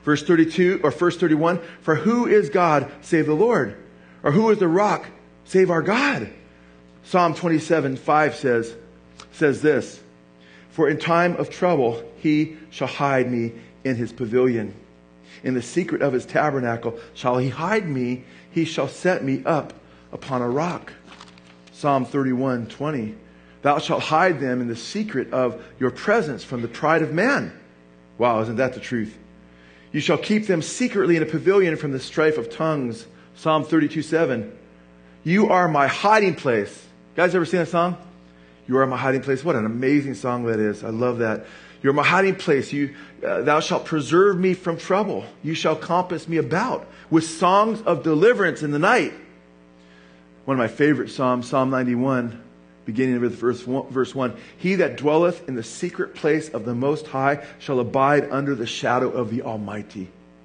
S1: Verse thirty-two or verse thirty-one, for who is God save the Lord? Or who is the rock save our God? Psalm twenty-seven, five says, says this, for in time of trouble he shall hide me in his pavilion. In the secret of his tabernacle shall he hide me. He shall set me up upon a rock. Psalm thirty-one, twenty. Thou shalt hide them in the secret of your presence from the pride of man. Wow, isn't that the truth? You shall keep them secretly in a pavilion from the strife of tongues. Psalm thirty-two, seven. You are my hiding place. You guys ever seen that song? You are my hiding place. What an amazing song that is. I love that. You're my hiding place. You, uh, thou shalt preserve me from trouble. You shall compass me about with songs of deliverance in the night. One of my favorite psalms, Psalm ninety-one, beginning with verse one, verse one. He that dwelleth in the secret place of the Most High shall abide under the shadow of the Almighty.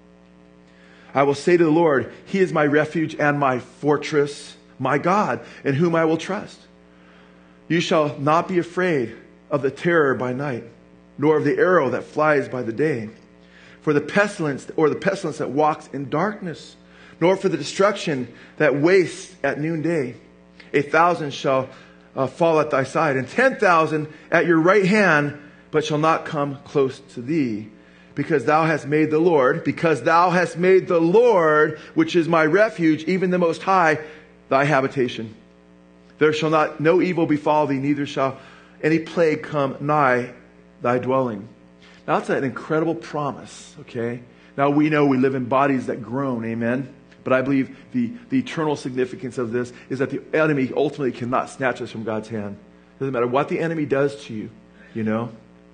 S1: I will say to the Lord, He is my refuge and my fortress, my God, in whom I will trust. You shall not be afraid of the terror by night, nor of the arrow that flies by the day, for the pestilence or the pestilence that walks in darkness, nor for the destruction that wastes at noonday. A thousand shall uh, fall at thy side, and ten thousand at your right hand, but shall not come close to thee. Because thou hast made the Lord, because thou hast made the Lord, which is my refuge, even the Most High, thy habitation. There shall not no evil befall thee, neither shall any plague come nigh thy dwelling. Now that's an incredible promise, okay? Now we know we live in bodies that groan, amen? But I believe the, the eternal significance of this is that the enemy ultimately cannot snatch us from God's hand. Doesn't matter what the enemy does to you, you know?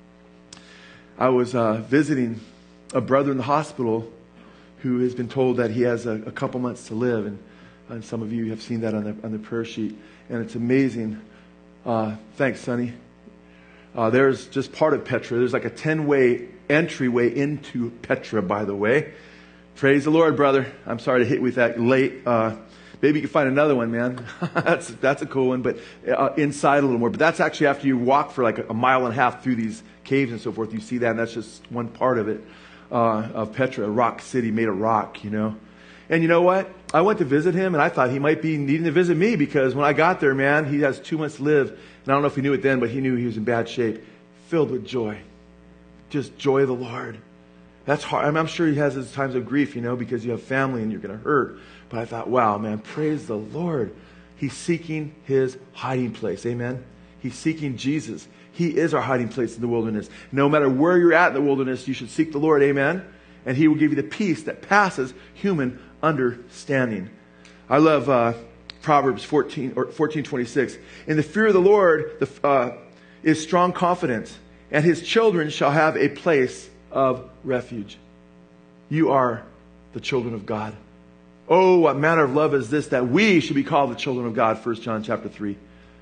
S1: I was uh, visiting a brother in the hospital who has been told that he has a, a couple months to live. And, and some of you have seen that on the, on the prayer sheet. And it's amazing. Uh, thanks, Sonny. Uh, there's just part of Petra. There's like a ten-way entryway into Petra, by the way. Praise the Lord, brother. I'm sorry to hit you with that late. Uh, maybe you can find another one, man. that's that's a cool one. But uh, inside a little more. But that's actually after you walk for like a, a mile and a half through these caves and so forth. You see that, and that's just one part of it, uh, of Petra, a rock city made of rock, you know. And you know what? I went to visit him, and I thought he might be needing to visit me, because when I got there, man, he has two months to live. And I don't know if he knew it then, but he knew he was in bad shape, filled with joy. Just joy of the Lord. That's hard. I mean, I'm sure he has his times of grief, you know, because you have family and you're going to hurt. But I thought, wow, man, praise the Lord. He's seeking his hiding place. Amen. He's seeking Jesus. He is our hiding place in the wilderness. No matter where you're at in the wilderness, you should seek the Lord. Amen. And He will give you the peace that passes human understanding. I love uh, Proverbs fourteen or fourteen twenty-six. In the fear of the Lord the, uh, is strong confidence, and His children shall have a place of refuge. You are the children of God. Oh, what manner of love is this, that we should be called the children of God. First John chapter three.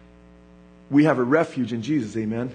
S1: We have a refuge in Jesus. Amen.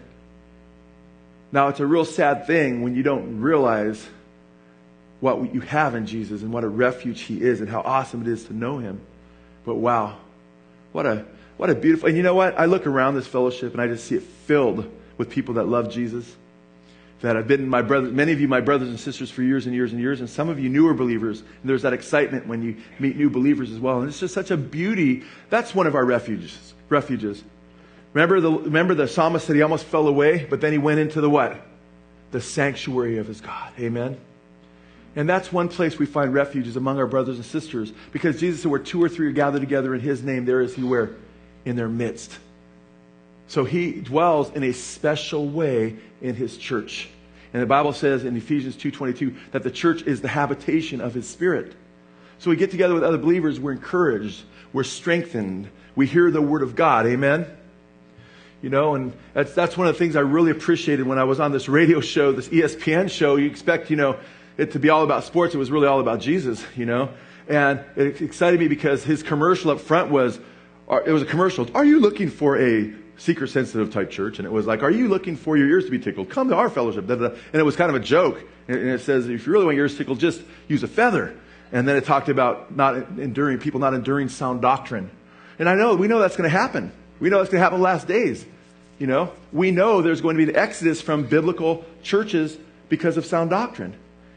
S1: Now, it's a real sad thing when you don't realize what you have in Jesus and what a refuge He is and how awesome it is to know Him. But wow, what a what a beautiful... And you know what? I look around this fellowship and I just see it filled with people that love Jesus, that have been my brothers, many of you my brothers and sisters for years and years and years, and some of you newer believers. And there's that excitement when you meet new believers as well. And it's just such a beauty. That's one of our refuges. Refuges. Remember the remember the psalmist said he almost fell away, but then he went into the what? The sanctuary of his God. Amen. And that's one place we find refuges among our brothers and sisters, because Jesus said, where two or three are gathered together in His name, there is He where? In their midst. So He dwells in a special way in His church. And the Bible says in Ephesians two twenty-two that the church is the habitation of His Spirit. So we get together with other believers, we're encouraged, we're strengthened, we hear the Word of God. Amen? You know, and that's that's one of the things I really appreciated when I was on this radio show, this E S P N show. You expect, you know, it to be all about sports. It was really all about Jesus, you know. And it excited me because his commercial up front was, it was a commercial. Are you looking for a seeker-sensitive type church? And it was like, are you looking for your ears to be tickled? Come to our fellowship. And it was kind of a joke. And it says, if you really want your ears tickled, just use a feather. And then it talked about not enduring, people not enduring sound doctrine. And I know, we know that's going to happen. We know it's going to happen in the last days. You know, we know there's going to be an exodus from biblical churches because of sound doctrine.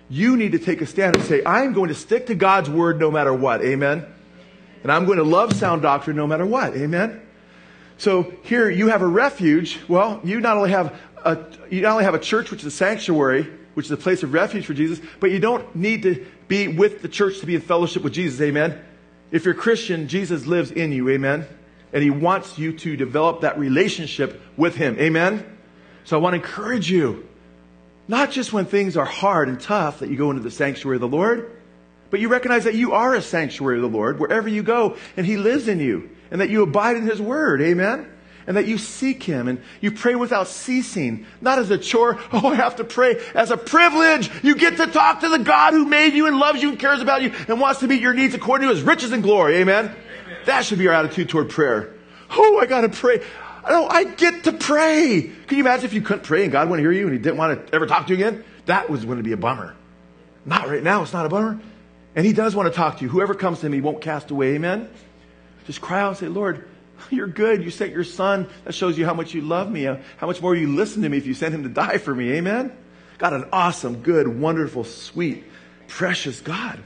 S1: you need to take a stand and say, I'm going to stick to God's word no matter what. Amen. And I'm going to love sound doctrine no matter what. Amen. So here you have a refuge. Well, you not only have a, you not only have a church, which is a sanctuary, which is a place of refuge for Jesus, but you don't need to be with the church to be in fellowship with Jesus. Amen. If you're Christian, Jesus lives in you. Amen. And he wants you to develop that relationship with him. Amen. So I want to encourage you, not just when things are hard and tough that you go into the sanctuary of the Lord, but you recognize that you are a sanctuary of the Lord wherever you go, and he lives in you, and that you abide in his word. Amen. And that you seek him and you pray without ceasing, not as a chore. Oh, I have to pray. As a privilege, you get to talk to the God who made you and loves you and cares about you and wants to meet your needs according to his riches and glory. Amen. Amen. That should be our attitude toward prayer. Oh, I got to pray. No, I get to pray. Can you imagine if you couldn't pray and God wouldn't hear you and he didn't want to ever talk to you again? That was going to be a bummer. Not right now. It's not a bummer. And he does want to talk to you. Whoever comes to him, he won't cast away. Amen. Just cry out and say, Lord, you're good. You sent your son. That shows you how much you love me. How much more you listen to me if you sent him to die for me. Amen. God, an awesome, good, wonderful, sweet, precious God.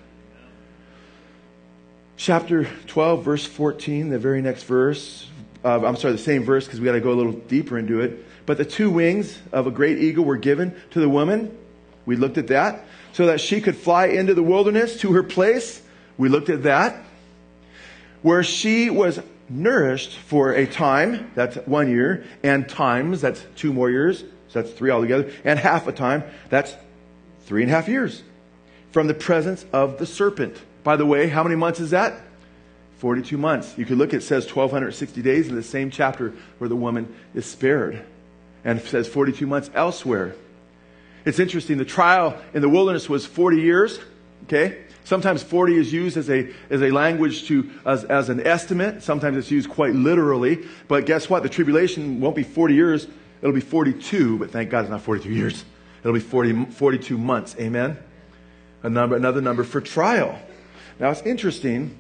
S1: Chapter twelve, verse fourteen, the very next verse. Uh, I'm sorry, the same verse because we got to go a little deeper into it. But the two wings of a great eagle were given to the woman. We looked at that. So that she could fly into the wilderness to her place. We looked at that. Where she was nourished for a time, that's one year, and times, that's two more years, so that's three altogether, and half a time, that's three and a half years, from the presence of the serpent. By the way, how many months is that? forty-two months. You could look, it says twelve sixty days in the same chapter where the woman is spared. And it says forty-two months elsewhere. It's interesting, the trial in the wilderness was forty years, okay? Sometimes forty is used as a as a language to as, as an estimate. Sometimes it's used quite literally. But guess what? The tribulation won't be forty years. It'll be forty-two. But thank God it's not forty-two years. It'll be forty, forty-two months. Amen. A number, another number for trial. Now it's interesting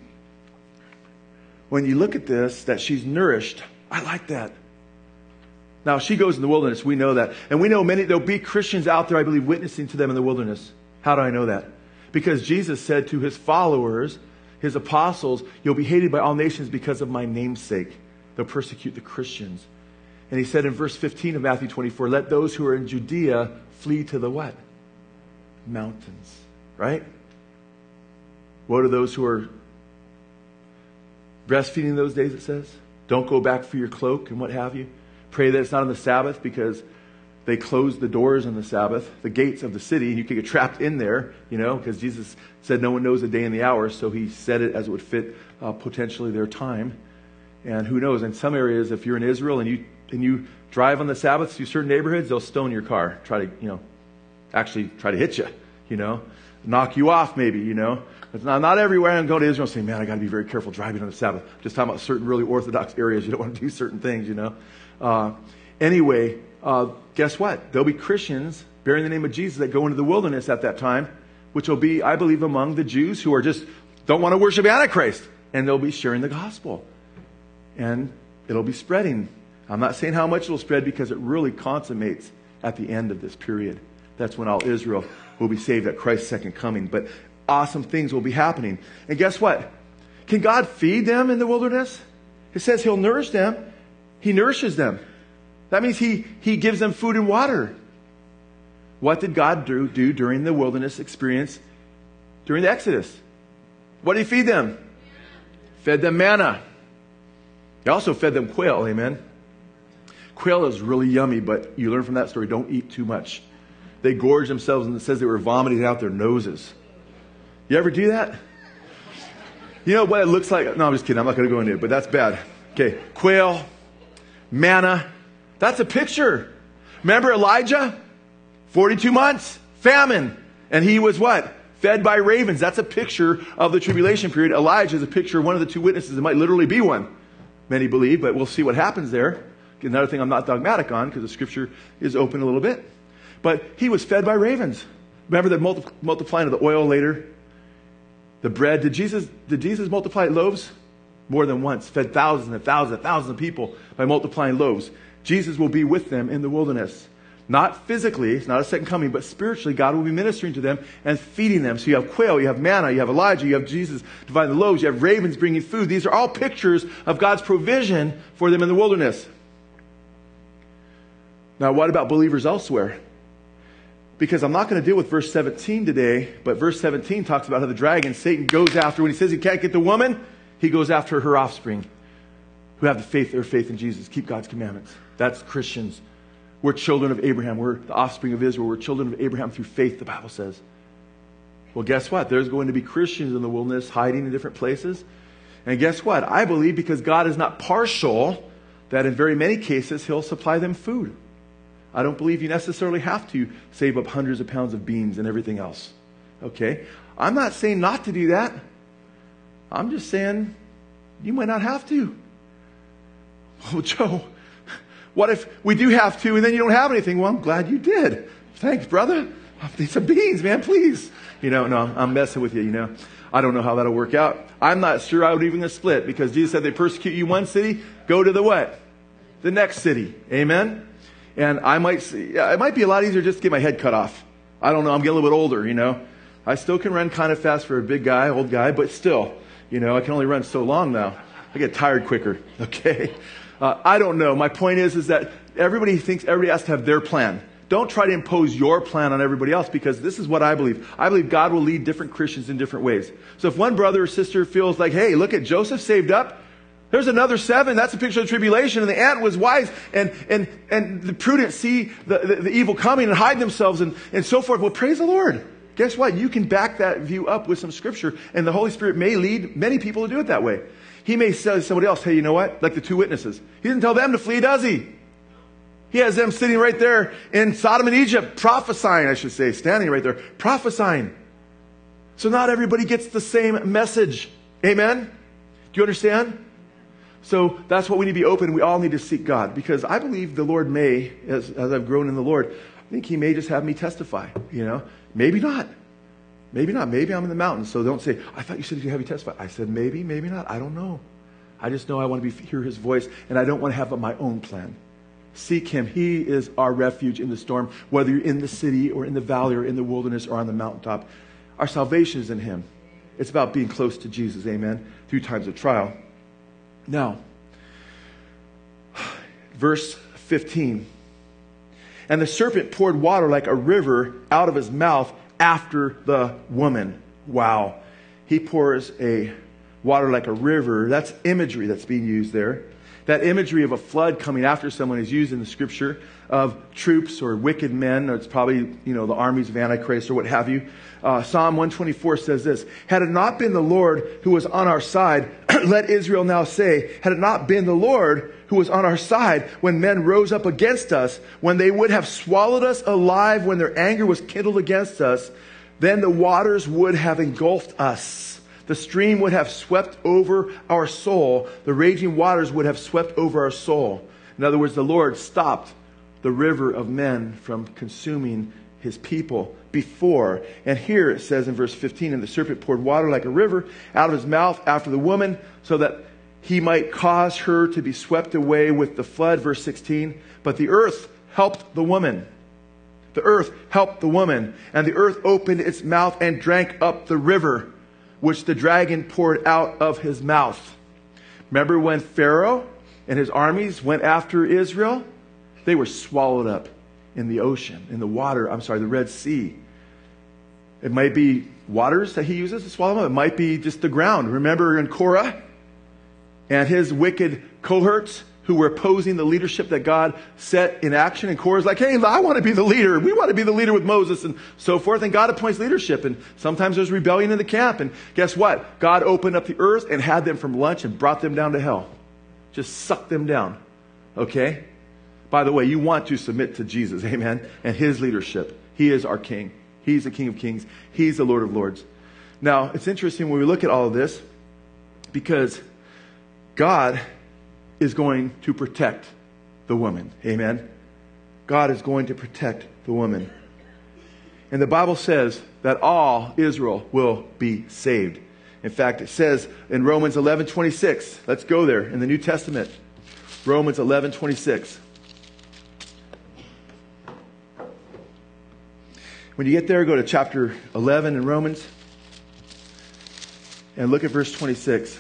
S1: when you look at this that she's nourished. I like that. Now she goes in the wilderness. We know that, and we know many. There'll be Christians out there, I believe, witnessing to them in the wilderness. How do I know that? Because Jesus said to his followers, his apostles, you'll be hated by all nations because of my name's sake. They'll persecute the Christians. And he said in verse fifteen of Matthew twenty-four, let those who are in Judea flee to the what? Mountains. Right? What are those who are breastfeeding those days, it says? Don't go back for your cloak and what have you. Pray that it's not on the Sabbath because they closed the doors on the Sabbath, the gates of the city, and you could get trapped in there, you know, because Jesus said no one knows the day and the hour, so he said it as it would fit uh, potentially their time. And who knows, in some areas, if you're in Israel and you and you drive on the Sabbath through certain neighborhoods, they'll stone your car, try to, you know, actually try to hit you, you know, knock you off maybe, you know. It's not, not everywhere. I'm going to Israel and saying, man, I got to be very careful driving on the Sabbath. Just talking about certain really orthodox areas. You don't want to do certain things, you know. Uh, anyway, uh, guess what? There'll be Christians bearing the name of Jesus that go into the wilderness at that time, which will be, I believe, among the Jews who are just don't want to worship Antichrist. And they'll be sharing the gospel. And it'll be spreading. I'm not saying how much it'll spread because it really consummates at the end of this period. That's when all Israel will be saved at Christ's second coming. But awesome things will be happening. And guess what? Can God feed them in the wilderness? It says he'll nourish them. He nourishes them. That means he, he gives them food and water. What did God do, do during the wilderness experience, during the Exodus? What did he feed them? Fed them manna. He also fed them quail, amen? Quail is really yummy, but you learn from that story, don't eat too much. They gorged themselves, and it says they were vomiting out their noses. You ever do that? You know what it looks like? No, I'm just kidding. I'm not going to go into it, but that's bad. Okay, quail, manna. That's a picture. Remember Elijah? forty-two months, famine. And he was what? Fed by ravens. That's a picture of the tribulation period. Elijah is a picture of one of the two witnesses. It might literally be one. Many believe, but we'll see what happens there. Another thing I'm not dogmatic on because the scripture is open a little bit. But he was fed by ravens. Remember the multi- multiplying of the oil later? The bread. Did Jesus, did Jesus multiply loaves? More than once. Fed thousands and thousands and thousands of people by multiplying loaves. Jesus will be with them in the wilderness. Not physically, it's not a second coming, but spiritually, God will be ministering to them and feeding them. So you have quail, you have manna, you have Elijah, you have Jesus dividing the loaves, you have ravens bringing food. These are all pictures of God's provision for them in the wilderness. Now, what about believers elsewhere? Because I'm not going to deal with verse seventeen today, but verse seventeen talks about how the dragon, Satan, goes after, when he says he can't get the woman, he goes after her offspring who have the faith, their faith in Jesus, keep God's commandments. That's Christians. We're children of Abraham. We're the offspring of Israel. We're children of Abraham through faith, the Bible says. Well, guess what? There's going to be Christians in the wilderness hiding in different places. And guess what? I believe because God is not partial, that in very many cases, He'll supply them food. I don't believe you necessarily have to save up hundreds of pounds of beans and everything else. Okay? I'm not saying not to do that. I'm just saying you might not have to. Oh, Joe, what if we do have to and then you don't have anything? Well, I'm glad you did. Thanks, brother. Need some beans, man, please. You know, no, I'm messing with you, you know. I don't know how that'll work out. I'm not sure I would even split because Jesus said they persecute you one city, go to the what? The next city. Amen? And I might see, yeah, it might be a lot easier just to get my head cut off. I don't know. I'm getting a little bit older, you know. I still can run kind of fast for a big guy, old guy, but still, you know, I can only run so long now. I get tired quicker. Okay. Uh, I don't know. My point is, is that everybody thinks everybody has to have their plan. Don't try to impose your plan on everybody else because this is what I believe. I believe God will lead different Christians in different ways. So if one brother or sister feels like, hey, look at Joseph saved up. There's another seven. That's a picture of tribulation. And the ant was wise. And and and the prudent see the, the, the evil coming and hide themselves and, and so forth. Well, praise the Lord. Guess what? You can back that view up with some scripture. And the Holy Spirit may lead many people to do it that way. He may say to somebody else, hey, you know what? Like the two witnesses. He didn't tell them to flee, does he? He has them sitting right there in Sodom and Egypt, prophesying, I should say, standing right there, prophesying. So not everybody gets the same message. Amen? Do you understand? So that's what we need to be open. We all need to seek God because I believe the Lord may, as, as I've grown in the Lord, I think He may just have me testify, you know? Maybe not. Maybe not. Maybe I'm in the mountains. So don't say, I thought you said you have me testify. I said, maybe, maybe not. I don't know. I just know I want to be, hear His voice and I don't want to have my own plan. Seek Him. He is our refuge in the storm, whether you're in the city or in the valley or in the wilderness or on the mountaintop. Our salvation is in Him. It's about being close to Jesus. Amen. Through times of trial. Now, verse fifteen. And the serpent poured water like a river out of his mouth after the woman. Wow. He pours a water like a river. That's imagery that's being used there. That imagery of a flood coming after someone is used in the scripture of troops or wicked men. Or it's probably, you know, the armies of Antichrist or what have you. Uh, Psalm one twenty-four says this, had it not been the Lord who was on our side, let Israel now say, had it not been the Lord who was on our side when men rose up against us, when they would have swallowed us alive, when their anger was kindled against us, then the waters would have engulfed us. The stream would have swept over our soul. The raging waters would have swept over our soul. In other words, the Lord stopped the river of men from consuming His people before. And here it says in verse fifteen, and the serpent poured water like a river out of his mouth after the woman, so that he might cause her to be swept away with the flood. Verse sixteen, but the earth helped the woman. The earth helped the woman, and the earth opened its mouth and drank up the river, which the dragon poured out of his mouth. Remember when Pharaoh and his armies went after Israel? They were swallowed up in the ocean, in the water, I'm sorry, the Red Sea. It might be waters that he uses to swallow them. It might be just the ground. Remember in Korah and his wicked cohorts who were opposing the leadership that God set in action. And Korah's like, hey, I want to be the leader. We want to be the leader with Moses and so forth. And God appoints leadership. And sometimes there's rebellion in the camp. And guess what? God opened up the earth and had them from lunch and brought them down to hell. Just sucked them down. Okay? By the way, you want to submit to Jesus, amen, and His leadership. He is our King. He's the King of Kings. He's the Lord of Lords. Now, it's interesting when we look at all of this because God is going to protect the woman. Amen. God is going to protect the woman. And the Bible says that all Israel will be saved. In fact, it says in Romans eleven twenty-six. Let's go there in the New Testament. Romans eleven twenty-six. When you get there, go to chapter eleven in Romans and look at verse twenty-six.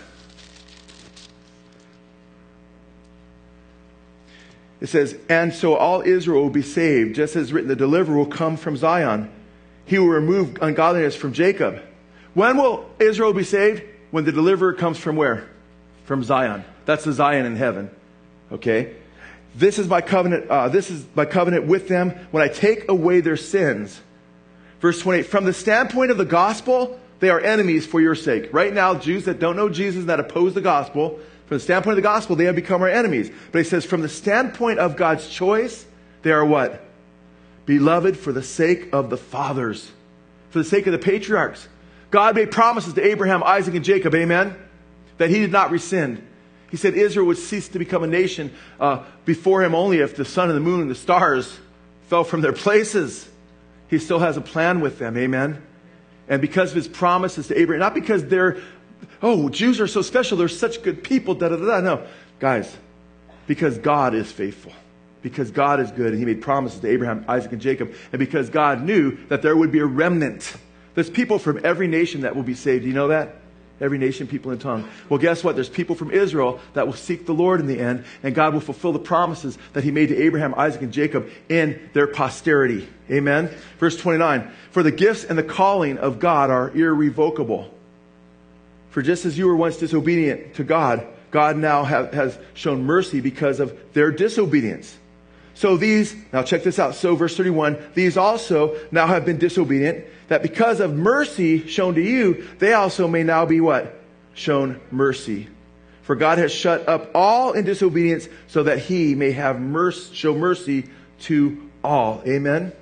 S1: It says, and so all Israel will be saved, just as written, the deliverer will come from Zion. He will remove ungodliness from Jacob. When will Israel be saved? When the deliverer comes from where? From Zion. That's the Zion in heaven. Okay? This is my covenant, uh, this is my covenant with them when I take away their sins. Verse twenty-eight, from the standpoint of the gospel, they are enemies for your sake. Right now, Jews that don't know Jesus and that oppose the gospel, from the standpoint of the gospel, they have become our enemies. But he says, from the standpoint of God's choice, they are what? Beloved for the sake of the fathers. For the sake of the patriarchs. God made promises to Abraham, Isaac, and Jacob, amen? That he did not rescind. He said Israel would cease to become a nation uh, before him only if the sun and the moon and the stars fell from their places. He still has a plan with them, amen? And because of his promises to Abraham, not because they're, oh, Jews are so special, they're such good people, da da da da. No, guys, because God is faithful. Because God is good and he made promises to Abraham, Isaac, and Jacob. And because God knew that there would be a remnant. There's people from every nation that will be saved. Do you know that? Every nation, people, and tongue. Well, guess what? There's people from Israel that will seek the Lord in the end, and God will fulfill the promises that he made to Abraham, Isaac, and Jacob in their posterity. Amen? Verse twenty-nine, for the gifts and the calling of God are irrevocable. For just as you were once disobedient to God, God now have, has shown mercy because of their disobedience. So these, now check this out. So verse thirty-one, these also now have been disobedient, that because of mercy shown to you, they also may now be what? Shown mercy. For God has shut up all in disobedience so that he may have mercy, show mercy to all. Amen?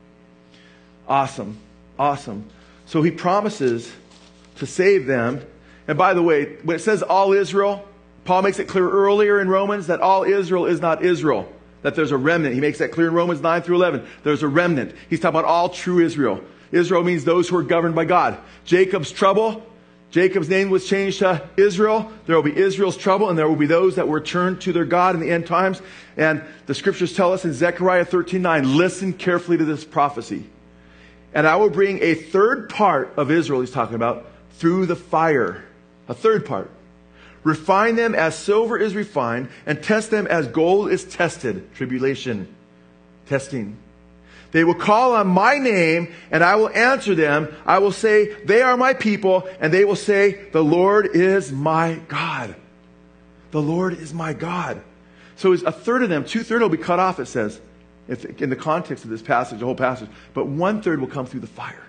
S1: Awesome. Awesome. So he promises to save them. And by the way, when it says all Israel, Paul makes it clear earlier in Romans that all Israel is not Israel. That there's a remnant. He makes that clear in Romans nine through eleven. There's a remnant. He's talking about all true Israel. Israel means those who are governed by God. Jacob's trouble. Jacob's name was changed to Israel. There will be Israel's trouble, and there will be those that will return to their God in the end times. And the scriptures tell us in Zechariah thirteen nine, listen carefully to this prophecy. And I will bring a third part of Israel, he's talking about, through the fire. A third part. Refine them as silver is refined, and test them as gold is tested. Tribulation. Testing. They will call on my name, and I will answer them. I will say, they are my people, and they will say, the Lord is my God. The Lord is my God. So a third of them, two-thirds will be cut off, it says, if, in the context of this passage, the whole passage. But one-third will come through the fire.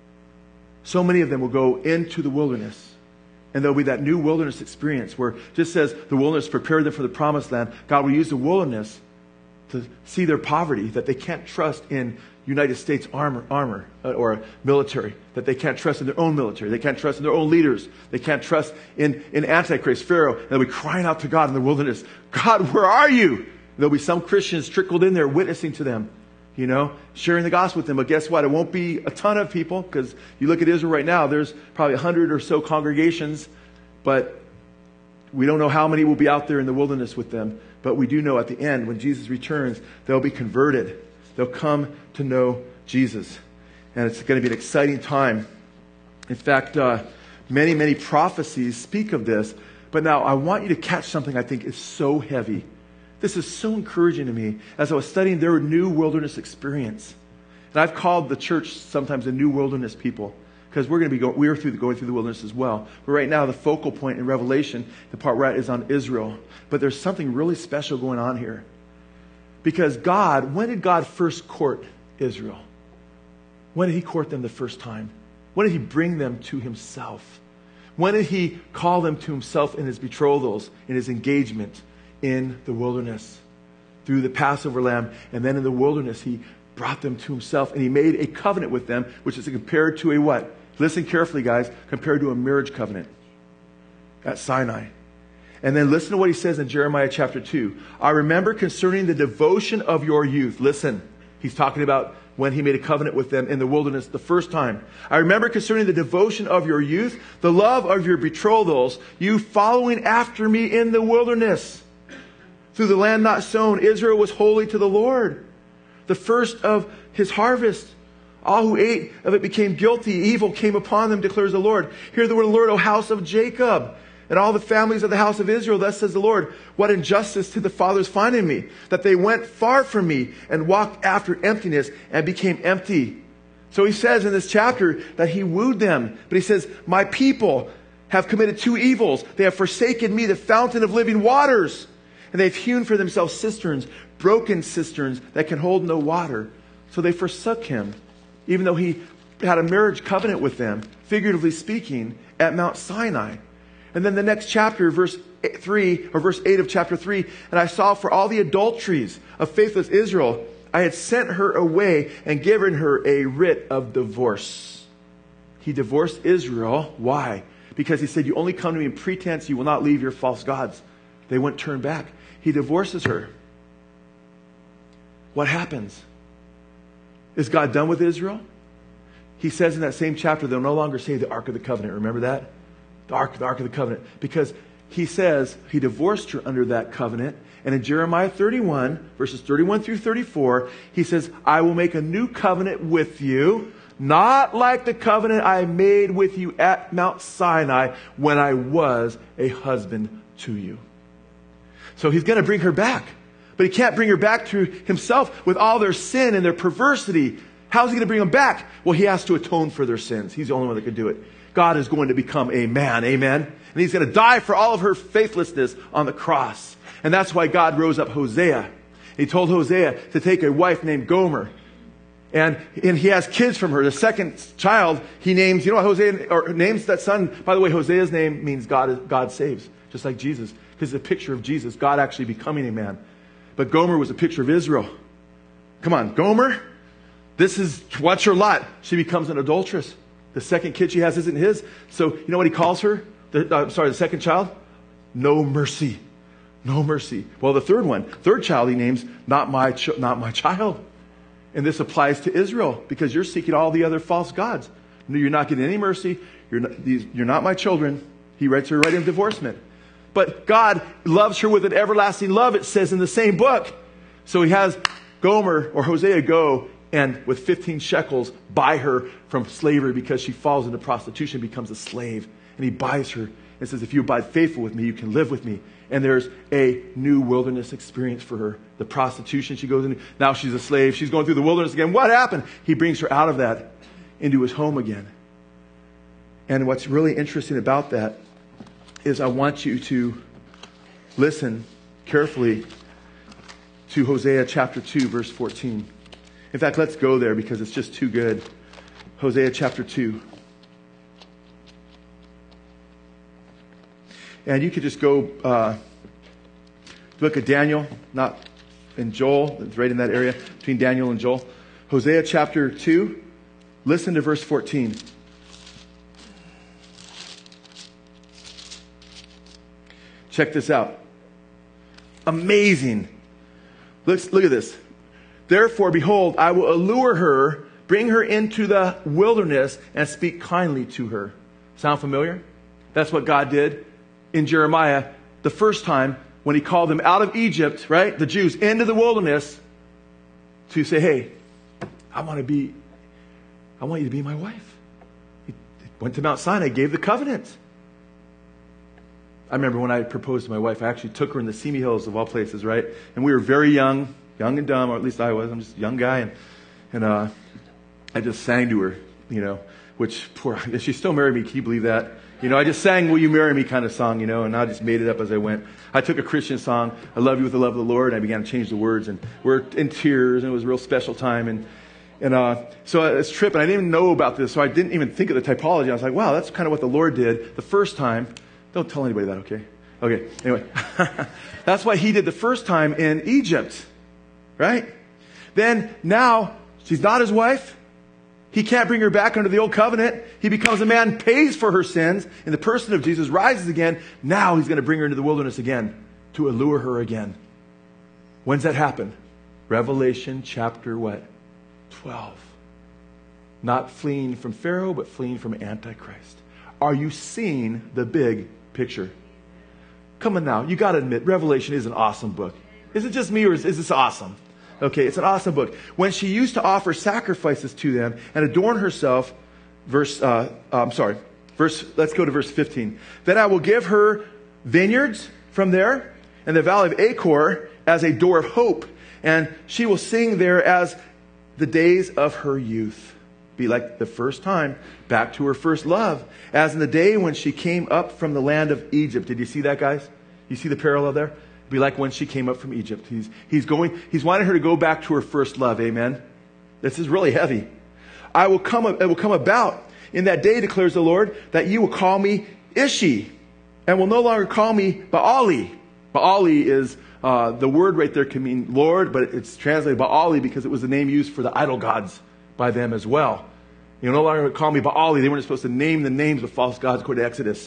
S1: So many of them will go into the wilderness. And there'll be that new wilderness experience where it just says the wilderness prepared them for the promised land. God will use the wilderness to see their poverty, that they can't trust in United States armor, armor uh, or military, that they can't trust in their own military. They can't trust in their own leaders. They can't trust in, in Antichrist, Pharaoh. And they'll be crying out to God in the wilderness, God, where are you? And there'll be some Christians trickled in there witnessing to them, you know, sharing the gospel with them. But guess what? It won't be a ton of people, because you look at Israel right now, there's probably a hundred or so congregations, but we don't know how many will be out there in the wilderness with them. But we do know at the end, when Jesus returns, they'll be converted. They'll come to know Jesus. And it's going to be an exciting time. In fact, uh, many, many prophecies speak of this. But now I want you to catch something I think is so heavy. This is so encouraging to me. As I was studying their new wilderness experience. And I've called the church sometimes a new wilderness people. Because we're going to be going, we're through the, going through the wilderness as well. But right now, the focal point in Revelation, the part we're at, is on Israel. But there's something really special going on here. Because God, when did God first court Israel? When did he court them the first time? When did he bring them to himself? When did he call them to himself in his betrothals, in his engagement in the wilderness? Through the Passover lamb. And then in the wilderness, he brought them to himself. And he made a covenant with them, which is compared to a what? Listen carefully, guys. Compared to a marriage covenant at Sinai. And then listen to what he says in Jeremiah chapter two. I remember concerning the devotion of your youth. Listen, he's talking about when he made a covenant with them in the wilderness the first time. I remember concerning the devotion of your youth, the love of your betrothals, you following after me in the wilderness. Through the land not sown, Israel was holy to the Lord. The first of his harvest. All who ate of it became guilty. Evil came upon them, declares the Lord. Hear the word of the Lord, O house of Jacob, and all the families of the house of Israel. Thus says the Lord, what injustice did the fathers find in me, that they went far from me and walked after emptiness and became empty. So he says in this chapter that he wooed them. But he says, my people have committed two evils. They have forsaken me, the fountain of living waters. And they've hewn for themselves cisterns, broken cisterns that can hold no water. So they forsook him, even though he had a marriage covenant with them, figuratively speaking, at Mount Sinai. And then the next chapter, verse three, or verse eight of chapter three, and I saw for all the adulteries of faithless Israel, I had sent her away and given her a writ of divorce. He divorced Israel. Why? Because he said, you only come to me in pretense, you will not leave your false gods. They wouldn't turn back. He divorces her. What happens? Is God done with Israel? He says in that same chapter, they'll no longer say the Ark of the Covenant. Remember that? The Ark, the Ark of the Covenant. Because he says he divorced her under that covenant. And in Jeremiah thirty-one, verses thirty-one through thirty-four, he says, I will make a new covenant with you, not like the covenant I made with you at Mount Sinai when I was a husband to you. So he's going to bring her back. But he can't bring her back through himself with all their sin and their perversity. How's he going to bring them back? Well, he has to atone for their sins. He's the only one that could do it. God is going to become a man. Amen. And he's going to die for all of her faithlessness on the cross. And that's why God rose up Hosea. He told Hosea to take a wife named Gomer. And, and he has kids from her. The second child, he names, you know what Hosea, or names that son. By the way, Hosea's name means God, God saves. Just like Jesus. Because it's a picture of Jesus. God actually becoming a man. But Gomer was a picture of Israel. Come on, Gomer. This is, what's your lot? She becomes an adulteress. The second kid she has isn't his. So, you know what he calls her? The, uh, sorry, the second child? No mercy. No mercy. Well, the third one, third child he names, not my, ch- not my child. And this applies to Israel because you're seeking all the other false gods. No, you're not getting any mercy. You're not, these, you're not my children. He writes her right in divorcement. But God loves her with an everlasting love, it says in the same book. So he has Gomer or Hosea go and with fifteen shekels buy her from slavery because she falls into prostitution, becomes a slave. And he buys her and says, if you abide faithful with me, you can live with me. And there's a new wilderness experience for her. The prostitution she goes into. Now she's a slave. She's going through the wilderness again. What happened? He brings her out of that into his home again. And what's really interesting about that is I want you to listen carefully to Hosea chapter two, verse fourteen. In fact, let's go there because it's just too good. Hosea chapter two. And you could just go uh, look at Daniel, not in Joel. It's right in that area between Daniel and Joel. Hosea chapter two. Listen to verse fourteen. Check this out. Amazing. Look, look at this. Therefore, behold, I will allure her, bring her into the wilderness, and speak kindly to her. Sound familiar? That's what God did in Jeremiah the first time when he called them out of Egypt, right? The Jews into the wilderness to say, hey, I want to be, I want you to be my wife. He went to Mount Sinai, gave the covenant. I remember when I proposed to my wife, I actually took her in the Simi Hills of all places, right? And we were very young, young and dumb, or at least I was. I'm just a young guy. And, and uh, I just sang to her, you know, which poor, she still married me. Can you believe that? You know, I just sang Will You Marry Me kind of song, you know, and I just made it up as I went. I took a Christian song, I love you with the love of the Lord, and I began to change the words. And we're in tears, and it was a real special time. And And uh, so this trip, and I didn't even know about this, so I didn't even think of the typology. I was like, wow, that's kind of what the Lord did the first time. Don't tell anybody that, okay? Okay, anyway. That's what he did the first time in Egypt, right? Then now, she's not his wife. He can't bring her back under the old covenant. He becomes a man, pays for her sins, in the person of Jesus, rises again. Now he's going to bring her into the wilderness again to allure her again. When's that happen? Revelation chapter what? twelve. Not fleeing from Pharaoh, but fleeing from Antichrist. Are you seeing the big picture? Come on now. You got to admit, Revelation is an awesome book. Is it just me or is, is this awesome? Okay, it's an awesome book. When she used to offer sacrifices to them and adorn herself, verse, uh, uh, I'm sorry, verse, let's go to verse fifteen. Then I will give her vineyards from there and the valley of Achor as a door of hope. And she will sing there as the days of her youth. Be like the first time back to her first love. As in the day when she came up from the land of Egypt. Did you see that, guys? You see the parallel there? Be like when she came up from Egypt. He's, he's going, he's wanting her to go back to her first love. Amen. This is really heavy. I will come, it will come about in that day, declares the Lord, that you will call me Ishi and will no longer call me Baali. Baali is, uh, the word right there can mean Lord, but it's translated Baali because it was the name used for the idol gods by them as well. You no longer call me Baali. They weren't supposed to name the names of false gods according to Exodus.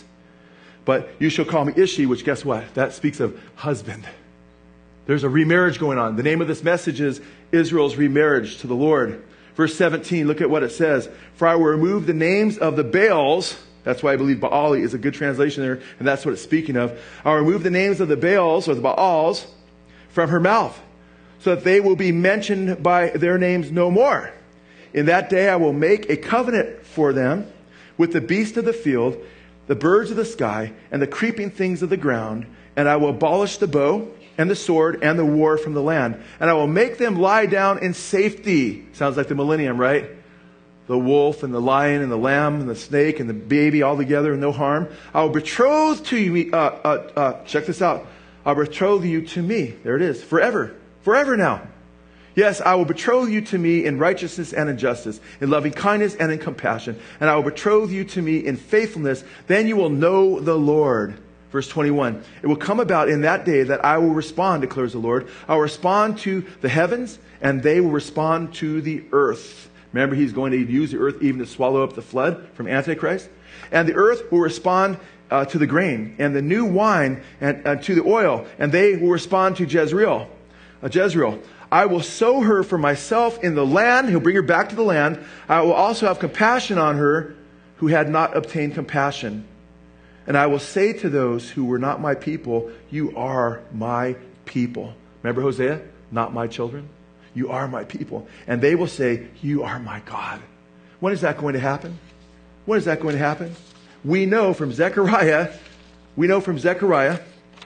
S1: But you shall call me Ishi, which guess what? That speaks of husband. There's a remarriage going on. The name of this message is Israel's remarriage to the Lord. Verse seventeen, look at what it says. For I will remove the names of the Baals. That's why I believe Baali is a good translation there, and that's what it's speaking of. I'll remove the names of the Baals, or the Baals, from her mouth, so that they will be mentioned by their names no more. In that day I will make a covenant for them with the beast of the field, the birds of the sky, and the creeping things of the ground, and I will abolish the bow and the sword and the war from the land. And I will make them lie down in safety. Sounds like the millennium, right? The wolf and the lion and the lamb and the snake and the baby all together and no harm. I will betroth to you, uh, uh, uh, check this out. I'll betroth you to me. There it is. Forever. Forever now. Yes, I will betroth you to me in righteousness and in justice, in loving kindness and in compassion. And I will betroth you to me in faithfulness. Then you will know the Lord. Verse twenty-one. It will come about in that day that I will respond, declares the Lord. I will respond to the heavens, and they will respond to the earth. Remember, he's going to use the earth even to swallow up the flood from Antichrist. And the earth will respond uh, to the grain, and the new wine and uh, to the oil, and they will respond to Jezreel. Uh, Jezreel. I will sow her for myself in the land. He'll bring her back to the land. I will also have compassion on her who had not obtained compassion. And I will say to those who were not my people, you are my people. Remember Hosea? Not my children. You are my people. And they will say, you are my God. When is that going to happen? When is that going to happen? We know from Zechariah, we know from Zechariah,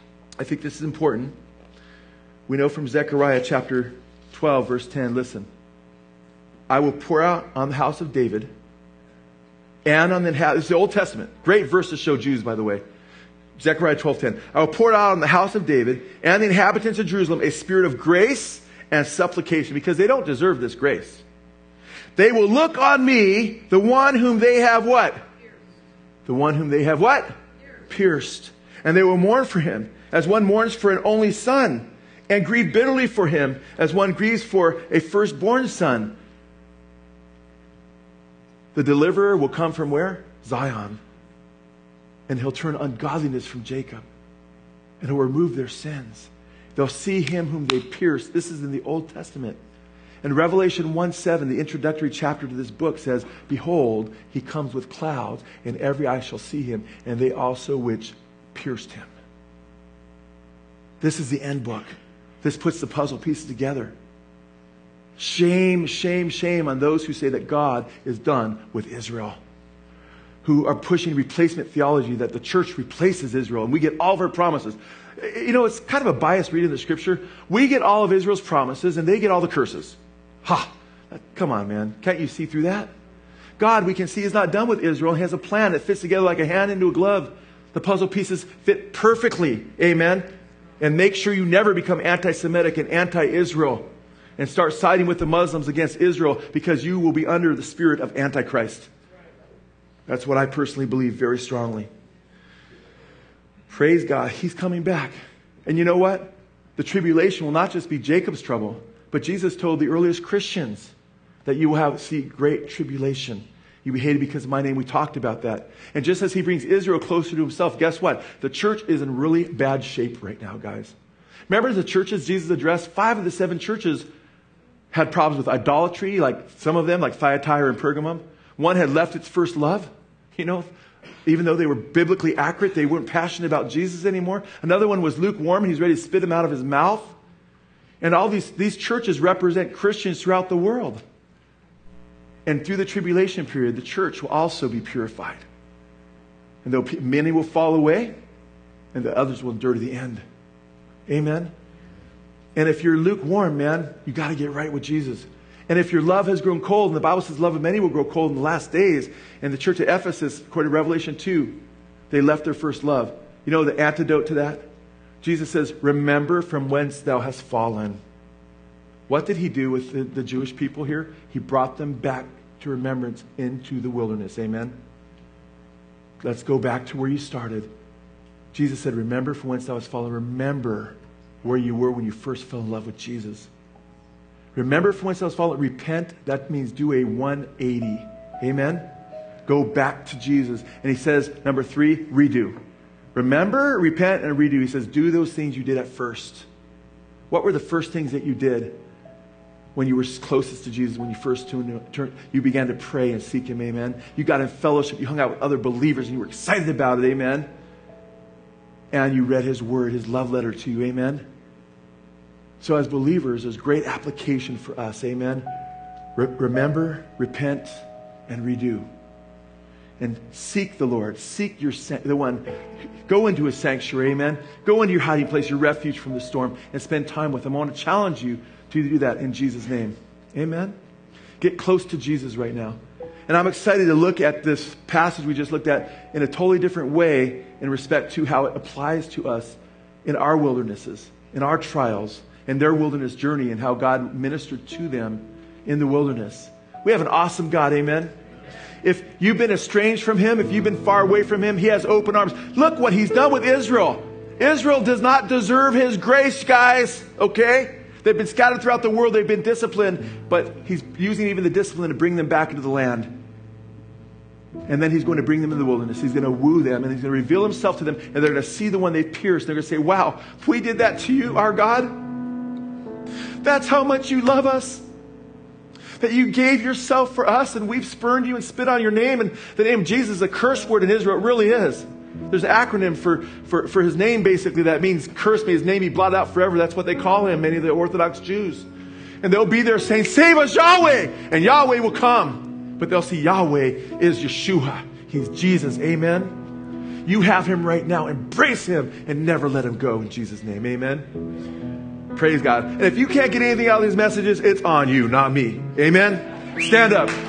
S1: I think this is important. We know from Zechariah chapter twelve, verse ten, listen. I will pour out on the house of David and on the, this is the Old Testament. Great verse to show Jews, by the way. Zechariah twelve ten. I will pour out on the house of David and the inhabitants of Jerusalem a spirit of grace and supplication, because they don't deserve this grace. They will look on me, the one whom they have what? Pierced. The one whom they have what? Pierced. Pierced. And they will mourn for him as one mourns for an only son, and grieve bitterly for him as one grieves for a firstborn son. The deliverer will come from where? Zion. And he'll turn ungodliness from Jacob. And he'll remove their sins. They'll see him whom they pierced. This is in the Old Testament. And Revelation one seven, the introductory chapter to this book, says, behold, he comes with clouds, and every eye shall see him, and they also which pierced him. This is the end book. This puts the puzzle pieces together. Shame, shame, shame on those who say that God is done with Israel, who are pushing replacement theology that the church replaces Israel and we get all of her promises. You know, it's kind of a biased reading of the scripture. We get all of Israel's promises and they get all the curses. Ha! Come on, man. Can't you see through that? God, we can see, is not done with Israel. He has a plan that fits together like a hand into a glove. The puzzle pieces fit perfectly. Amen. And make sure you never become anti-Semitic and anti-Israel and start siding with the Muslims against Israel, because you will be under the spirit of Antichrist. That's what I personally believe very strongly. Praise God. He's coming back. And you know what? The tribulation will not just be Jacob's trouble, but Jesus told the earliest Christians that you will have see great tribulation. You'll be hated because of my name. We talked about that. And just as he brings Israel closer to himself, guess what? The church is in really bad shape right now, guys. Remember the churches Jesus addressed? Five of the seven churches had problems with idolatry, like some of them, like Thyatira and Pergamum. One had left its first love. You know, even though they were biblically accurate, they weren't passionate about Jesus anymore. Another one was lukewarm, and he's ready to spit him out of his mouth. And all these, these churches represent Christians throughout the world. And through the tribulation period, the church will also be purified. And though many will fall away, and the others will endure to the end. Amen? And if you're lukewarm, man, you got to get right with Jesus. And if your love has grown cold, and the Bible says love of many will grow cold in the last days, and the church at Ephesus, according to Revelation two, they left their first love. You know the antidote to that? Jesus says, remember from whence thou hast fallen. What did he do with the, the Jewish people here? He brought them back to remembrance into the wilderness. Amen? Let's go back to where you started. Jesus said, remember from whence thou hast fallen. Remember where you were when you first fell in love with Jesus. Remember from whence thou hast fallen. Repent. That means do a one eighty. Amen? Go back to Jesus. And he says, number three, redo. Remember, repent, and redo. He says, do those things you did at first. What were the first things that you did when you were closest to Jesus, when you first tuned, turned, you began to pray and seek him, amen? You got in fellowship, you hung out with other believers, and you were excited about it, amen? And you read his word, his love letter to you, amen? So as believers, there's great application for us, amen? Re- remember, repent, and redo. And seek the Lord. Seek your the one. Go into his sanctuary, amen? Go into your hiding place, your refuge from the storm, and spend time with him. I want to challenge you to do that in Jesus' name. Amen? Get close to Jesus right now. And I'm excited to look at this passage we just looked at in a totally different way in respect to how it applies to us in our wildernesses, in our trials, in their wilderness journey, and how God ministered to them in the wilderness. We have an awesome God, amen? If you've been estranged from him, if you've been far away from him, he has open arms. Look what he's done with Israel. Israel does not deserve his grace, guys, okay? They've been scattered throughout the world. They've been disciplined, but he's using even the discipline to bring them back into the land. And then he's going to bring them into the wilderness. He's going to woo them, and he's going to reveal himself to them, and they're going to see the one they pierced. They're going to say, wow, we did that to you, our God? That's how much you love us? That you gave yourself for us, and we've spurned you and spit on your name, and the name of Jesus is a curse word in Israel. It really is. There's an acronym for, for, for his name, basically, that means curse me, his name be blotted out forever. That's what they call him, many of the Orthodox Jews. And they'll be there saying, save us, Yahweh! And Yahweh will come. But they'll see Yahweh is Yeshua. He's Jesus. Amen? You have him right now. Embrace him and never let him go in Jesus' name. Amen? Praise God. And if you can't get anything out of these messages, it's on you, not me. Amen? Stand up.